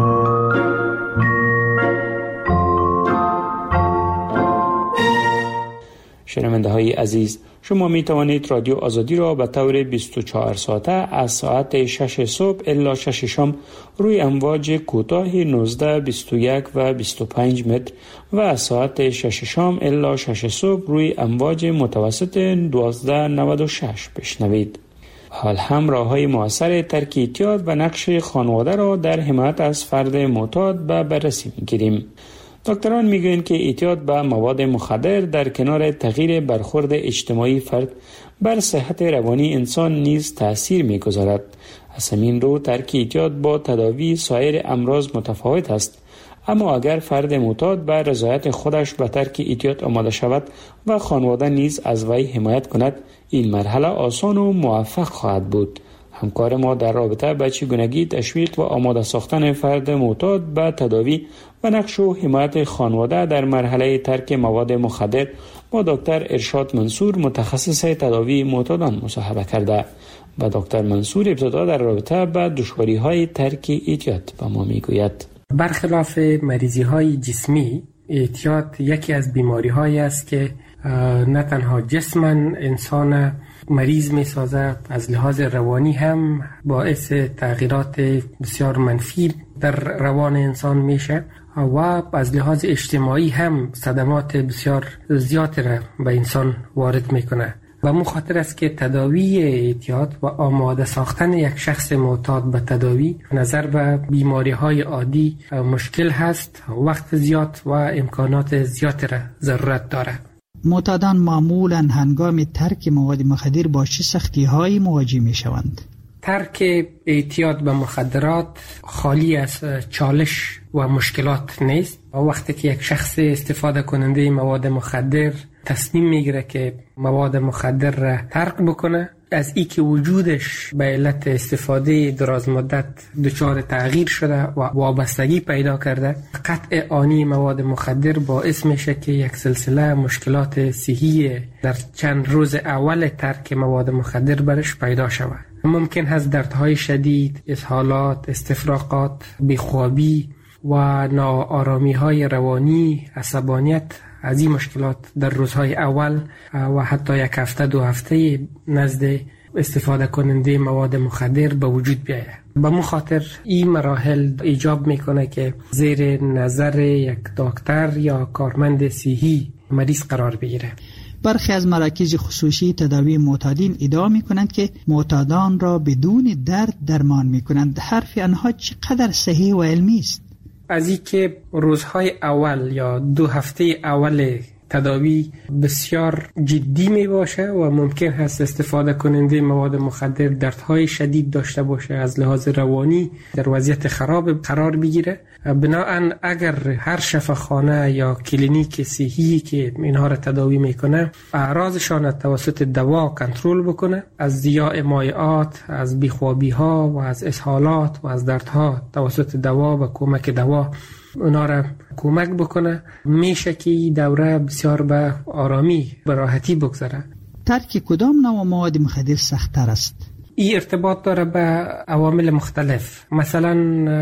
شنونده های عزیز، شما می توانید رادیو آزادی را به طور بیست و چهار ساعته از ساعت شش صبح الی شش شام روی امواج کوتاه نوزده، بیست و یک و بیست و پنج متر و از ساعت شش شام الی شش صبح روی امواج متوسط دوازده نود و شش بشنوید. حال هم راه‌های مؤثر ترک اعتیاد و نقش خانواده را در حمایت از فرد معتاد به بررسی می‌گیریم. دکتران میگویند که اعتیاد به مواد مخدر در کنار تغییر برخورد اجتماعی فرد بر صحت روانی انسان نیز تأثیر میگذارد. از همین رو ترک اعتیاد با تداوی سایر امراض متفاوت است. اما اگر فرد معتاد به رضایت خودش به ترک اعتیاد آماده شود و خانواده نیز از وی حمایت کند، این مرحله آسان و موفق خواهد بود. همکار ما در رابطه با چگونگی تشویق و آماده ساختن فرد معتاد به تداوی و نقش و حمایت خانواده در مرحله ترک مواد مخدر با دکتر ارشاد منصور، متخصص تداوی معتادان، مصاحبه کرده و دکتر منصور ابتدا در رابطه با دشواری‌های ترک اعتیاد به ما میگوید. برخلاف مریضی‌های جسمی، اعتیاد یکی از بیماری‌هایی است که نه تنها جسماً انسان مریض می سازه، از لحاظ روانی هم باعث تغییرات بسیار منفی در روان انسان میشه و از لحاظ اجتماعی هم صدمات بسیار زیادی را به انسان وارد میکنه. و مو خاطر است که تداوی اعتیاد و آماده ساختن یک شخص معتاد به تداوی نظر به بیماری های عادی مشکل هست، وقت زیاد و امکانات زیادی را ضرورت داره. معتادان معمولاً هنگام ترک مواد مخدر با چه سختی‌هایی مواجه می‌شوند؟ ترک اعتیاد به مخدرات خالی از چالش و مشکلات نیست. وقتی که یک شخص استفاده کننده مواد مخدر تصمیم میگیره که مواد مخدر را ترک بکنه، از ای که وجودش به علت استفاده دراز مدت دچار تغییر شده و وابستگی پیدا کرده، قطع آنی مواد مخدر باعث میشه که یک سلسله مشکلات صحی در چند روز اول ترک مواد مخدر برش پیدا شود. ممکن هست دردهای شدید، اسهالات، استفراغات، بیخوابی و ناآرامی‌های روانی، عصبانیت از این مشکلات در روزهای اول و حتی یک هفته دو هفته نزد استفاده کننده مواد مخدر به وجود بیاید. به مو خاطر این مراحل ایجاب میکنه که زیر نظر یک دکتر یا کارمند صحی مریض قرار بگیره. برخی از مراکز خصوصی تداوی معتادین ادعا میکنند که معتادان را بدون درد درمان میکنند. حرف آنها چقدر صحیح و علمی است؟ از این که روزهای اول یا دو هفته اول تداوی بسیار جدی می باشه و ممکن هست استفاده کننده مواد مخدر دردهای شدید داشته باشه، از لحاظ روانی در وضعیت خراب قرار بگیره. بنابراین اگر هر شفاخانه یا کلینیک صحی که اینها را تداوی میکنه اعراضشان توسط دوا کنترل بکنه، از ضیاع مایعات، از بیخوابی ها و از اسهالات و از دردها توسط دوا و کمک دوا اونا را کمک بکنه، میشه که دوره بسیار به آرامی به راحتی بگذره. ترک کدام نوع مواد مخدر سخت‌تر است؟ این ارتباط داره به عوامل مختلف. مثلا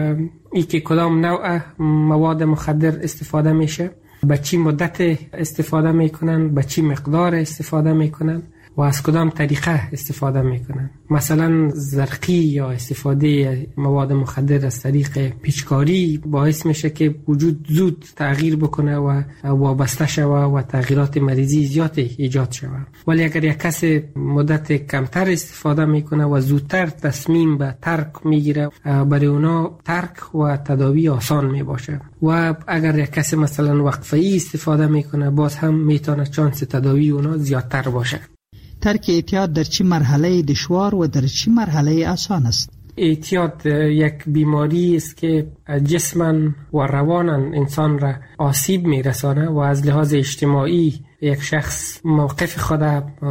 ای که کدام نوع مواد مخدر استفاده میشه، به چی مدت استفاده میکنن، به چی مقدار استفاده میکنن، و از کدام طریقه استفاده میکنن. مثلا زرقی یا استفاده مواد مخدر از طریق پیچکاری باعث میشه که وجود زود تغییر بکنه و وابسته شوه و تغییرات مریضی زیاد ایجاد شوه. ولی اگر یک کس مدت کمتر استفاده میکنه و زودتر تصمیم به ترک میگیره، برای اونا ترک و تداوی آسان میباشه. و اگر یک کس مثلا وقفه‌ای استفاده میکنه، باز هم میتونه چانس تداوی اونا زیادتر باشه. ترک اعتیاد در چه مرحله دشوار و در چه مرحله آسان است؟ اعتیاد یک بیماری است که جسماً و روانا انسان را آسیب میرسانه و از لحاظ اجتماعی یک شخص موقف خود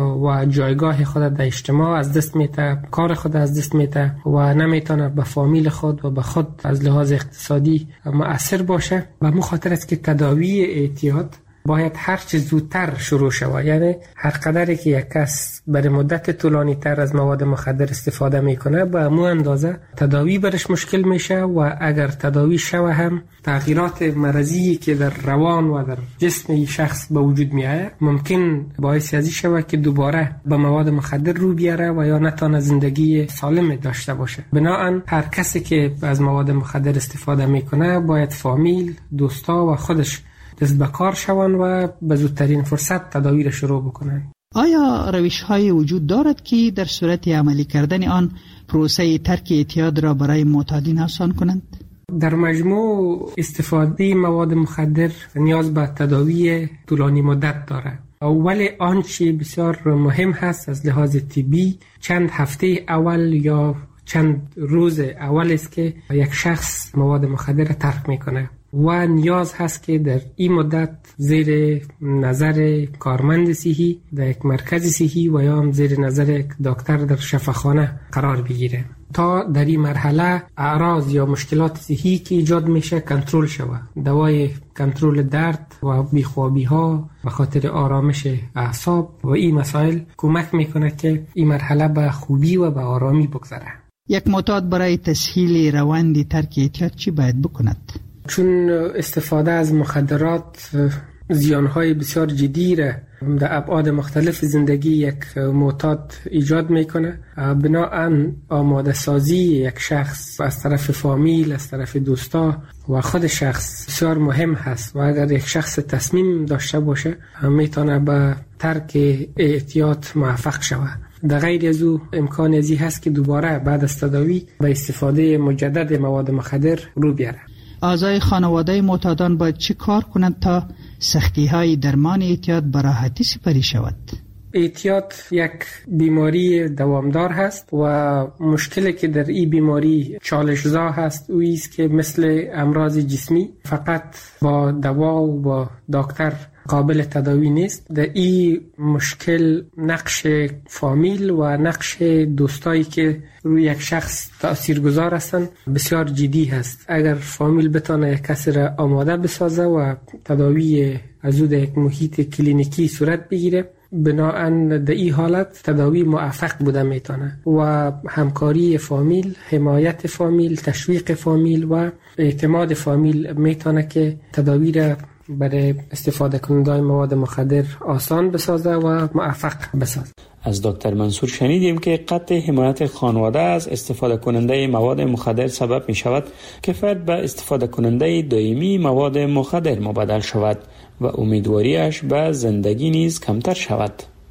و جایگاه خود در اجتماع از دست میده، کار خود از دست میده و نمیتونه به فامیل خود و به خود از لحاظ اقتصادی مؤثر باشه. و مخاطر است که تداوی اعتیاد باید هر چه زودتر شروع شود. یعنی هر قدری که یک کس برای مدت طولانی تر از مواد مخدر استفاده میکنه، به همون اندازه تداوی برش مشکل میشه و اگر تداوی شوه هم تغییرات مرضی که در روان و در جسم شخص به وجود میاد ممکن باعث ازی شوه که دوباره به مواد مخدر رو بیاره و یا نتونه زندگی سالم داشته باشه. بنابراین هر کسی که از مواد مخدر استفاده میکنه باید فامیل، دوستا و خودش دست به کار شوند و به زودترین فرصت تداوی را شروع بکنند. آیا روش های وجود دارد که در صورت عملی کردن آن پروسه ترک اعتیاد را برای معتادین آسان کنند؟ در مجموع استفاده مواد مخدر نیاز به تداوی طولانی مدت دارد. ولی آنچه بسیار مهم هست از لحاظ طبی، چند هفته اول یا چند روز اول است که یک شخص مواد مخدر ترک میکنه و نیاز هست که در این مدت زیر نظر کارمند صحی در یک مرکز صحی و یا هم زیر نظر یک دکتر در شفاخانه قرار بگیره تا در این مرحله اعراض یا مشکلات صحی که ایجاد میشه کنترل شود. دوای کنترل درد و بیخوابی ها به خاطر آرامش اعصاب و این مسائل کمک میکنه که این مرحله به خوبی و به آرامی بگذره. یک معتاد برای تسهیل روند ترک اعتیاد چی باید بکند؟ چون استفاده از مخدرات زیانهای بسیار جدی را در ابعاد مختلف زندگی یک معتاد ایجاد میکنه، بنابراین آماده سازی یک شخص از طرف فامیل، از طرف دوستا و خود شخص بسیار مهم هست و اگر یک شخص تصمیم داشته باشه میتونه به ترک اعتیاد موفق شود. در غیر از او امکان ازی هست که دوباره بعد از تداوی به استفاده مجدد مواد مخدر رو بیاره. اعضای خانواده معتادان باید چه کار کنند تا سختی های درمان اعتیاد به راحتی سپری شود؟ اعتیاد یک بیماری دوامدار هست و مشکلی که در این بیماری چالش‌زا هست او است که مثل امراض جسمی فقط با دوا و با دکتر قابل تداوی نیست. در این مشکل نقش فامیل و نقش دوستایی که روی یک شخص تاثیرگذار هستند بسیار جدی هست. اگر فامیل بتونه یک کسی را آماده بسازه و تداوی از او در یک محیط کلینیکی صورت بگیره، بناهن در این حالت تداوی موفق بوده میتونه و همکاری فامیل، حمایت فامیل، تشویق فامیل و اعتماد فامیل میتونه که تداوی را برای استفاده کنندگان مواد مخدر آسان بسازه و موفق بسازه. از دکتر منصور شنیدیم که قطع حمایت خانواده از استفاده کننده مواد مخدر سبب می شود که فرد به استفاده کننده دائمی مواد مخدر مبادل شود و امیدواریش به زندگی نیز کمتر شود.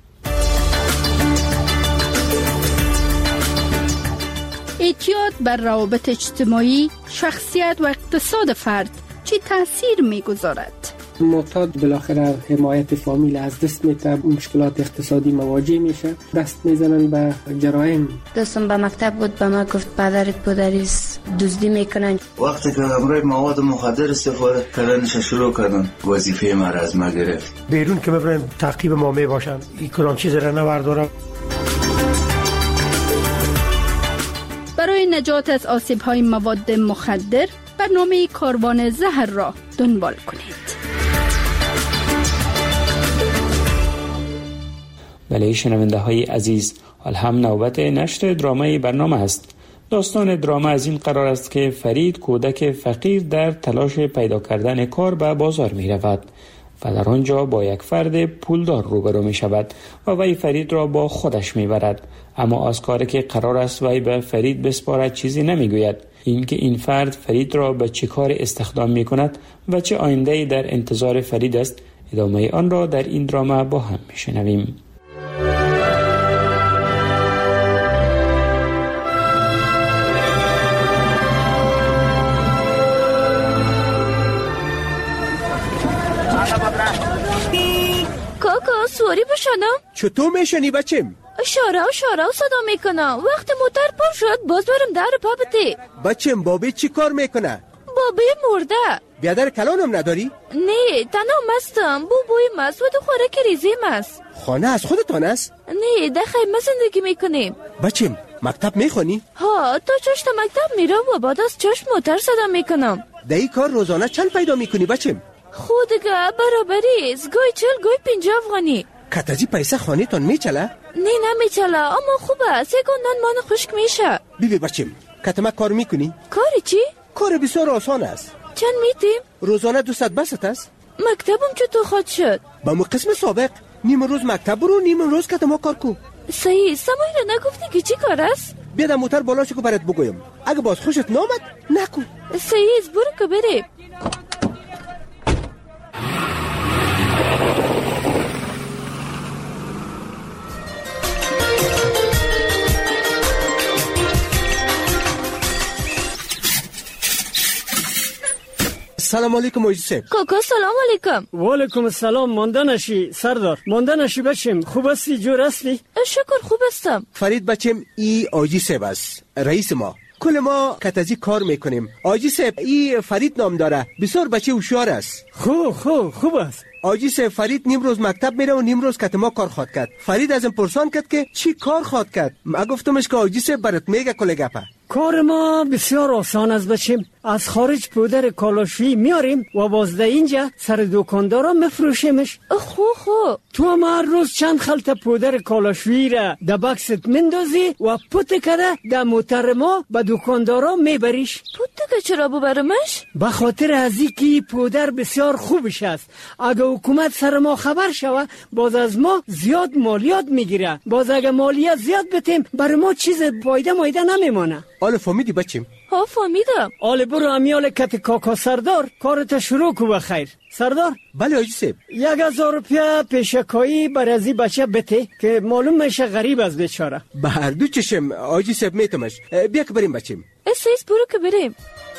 اعتیاد بر روابط اجتماعی، شخصیت و اقتصاد فرد چی تاثیر میگذارد؟ معتاد بالاخره حمایت فامیل از دست میده، مشکلات اقتصادی مواجه میشه، دست میزنن به جرایم. دوستم به مکتب بود، به ما گفت پدرت پدریست دزدی میکنن. وقتی که امروز مواد مخدر استفاده کردنش شروع کردن، وظیفه ما را از ما گرفت. بیرون که ببرن تعقیب ما میباشن، این کدام چیز را نبردارم. برای نجات از آسیب‌های مواد مخدر برنامه کاروان زهر را دنبال کنید. بله شنونده های عزیز، حال هم نوبت نشر درامای برنامه است. داستان دراما از این قرار است که فرید کودک فقیر در تلاش پیدا کردن کار به بازار می رود. و در آنجا با یک فرد پولدار روبرو می شود و وی فرید را با خودش می برد. اما از کاری که قرار است وی به فرید بسپارد چیزی نمی گوید. اینکه این فرد فرید را به چه کار استخدام می کند و چه آینده‌ای در انتظار فرید است، ادامه آن را در این دراما با هم می شنویم. کاکا سواری بشنم؟ چطور میشنی بچم؟ شارع شارع صدا میکنم. وقت موتر پر شد باز برم در پا بده. بچم بابی چی کار میکنه؟ بابی مرده. بیادر کلانم نداری؟ نه تنها مستم. بو بوی مست و دو خوراک ریزیم است. خانه از خودتان است؟ نه در خیمه زندگی میکنیم. بچم مکتب میخونی؟ ها تا چشت مکتب میرم و بعد از چشت موتر صدا میکنم. در این کار روزانه چند پیدا میکنی بچم؟ خودگه برابری است. گوی چل گوی پنجاه افغانی. کتازی پیسه خانه تان میچله؟ نه نمیچله اما خوبه. سه گندان مان خشک میشه. بیبی بچم کتما کار میکنی؟ کاری چی؟ کار بسیار آسان است. چند میتیم؟ روزانه دوست بست است. مکتبم چطور خود شد؟ با مو قسم سابق نیم روز مکتب برو نیم روز کتما کار کو. صحیح. سمایی را نگفتی که چی کار است؟ بیادم موتر بالا شو که برات بگویم. اگه باز خوشت نامد نکو. صحیح است برو که بریم. سلام علیکم آجی صاحب. کاکا سلام علیکم. و علیکم السلام. مانده نشی سردار. مانده نشی بچم. خوب هستی؟ جور هستی؟ شکر خوب هستم. فرید بچم ای آجی صاحب است، رئیس ما. کل ما کتازی کار میکنیم. آجی صاحب ای فرید نام داره. بسیار بچه هوشیار است. خوب خوب خوب است. آجی صاحب فرید نیم روز مکتب میره و نیم روز کتما کار خواد کرد. فرید ازم پرسان کرد که چی کار خواد کرد. ما گفتمش که آجی صاحب برات میگه کل گپه. کار ما بسیار آسان است بچم. از خارج پودر کالاشویی میاریم و باز در اینجا سر دکاندارا میفروشیمش. خو خو تو هم هر روز چند خلطه پودر کالاشویی را در بکست مندازی و پوت کده در موتر ما به دکاندارا میبریش. پوت که چرا ببرمش؟ به خاطر از اینکه پودر بسیار خوبش است. اگه حکومت سر ما خبر شوه باز از ما زیاد مالیات میگیره. باز اگه مالیات زیاد بتیم برای ما چیز پایده مایده نمیمانه. آله فهمیدی بچم؟ ها فهمیدم. آله برو امیال کت کاکا سردار کارت شروع کو بخیر. سردار؟ بله آجی صاحب. یک هزار روپیه پیشکایی بر ازی بچه بته که معلوم میشه غریب از بیچاره. به هر دو چشم آجی صاحب میتمش. بیا که بریم بچم. اسیس برو که بریم.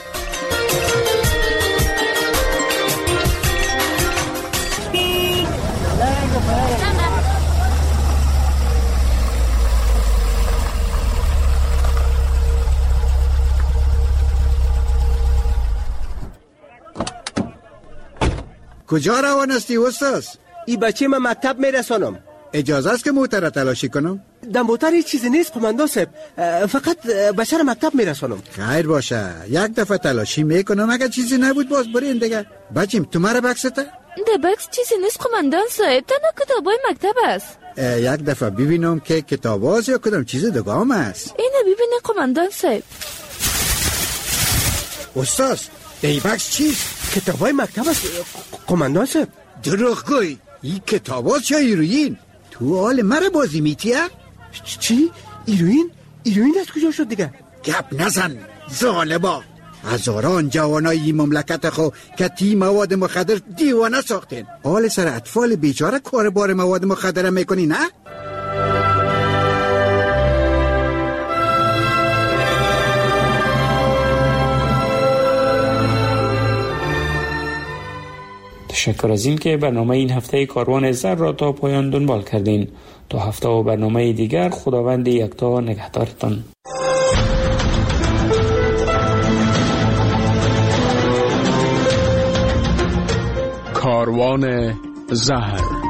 کجا روان هستی استاد؟ ای بچه من مکتب میرسانم. اجازه است که موتر تلاشی کنم؟ در موتر هیچ چیزی نیست قماندان صاحب. فقط بچه را مکتب میرسانم. خیر باشه یک دفعه تلاشی میکنم. اگر چیزی نبود باز برین دیگه. بچیم تو مرا بکسته؟ ده بکس چیزی نیست قماندان صاحب. تنها کتابای مکتب است. یک دفعه ببینم که کتاب است یا کدام چیز دیگه هم است. اینو ببینه قماندان صاحب. استاد ای بکس چیست؟ کتابای مکتب است قماندان صاحب. دروغگوی. این کتاب است یا ایروین؟ تو حال مرا بازی میتیه؟ چی؟ ایروین؟ ایروین از کجا شد دیگه؟ گپ نزن ظالما. هزاران جوانای این مملکت خو که تی مواد مخدر دیوانه ساختین. حال سر اطفال بیچاره کار بار مواد مخدر میکنی نه؟ تشکر از این که برنامه این هفته کاروان زر را تا پایان دنبال کردین. تا هفته و برنامه دیگر خداوند یکتا نگهدارتان. کاروان زهر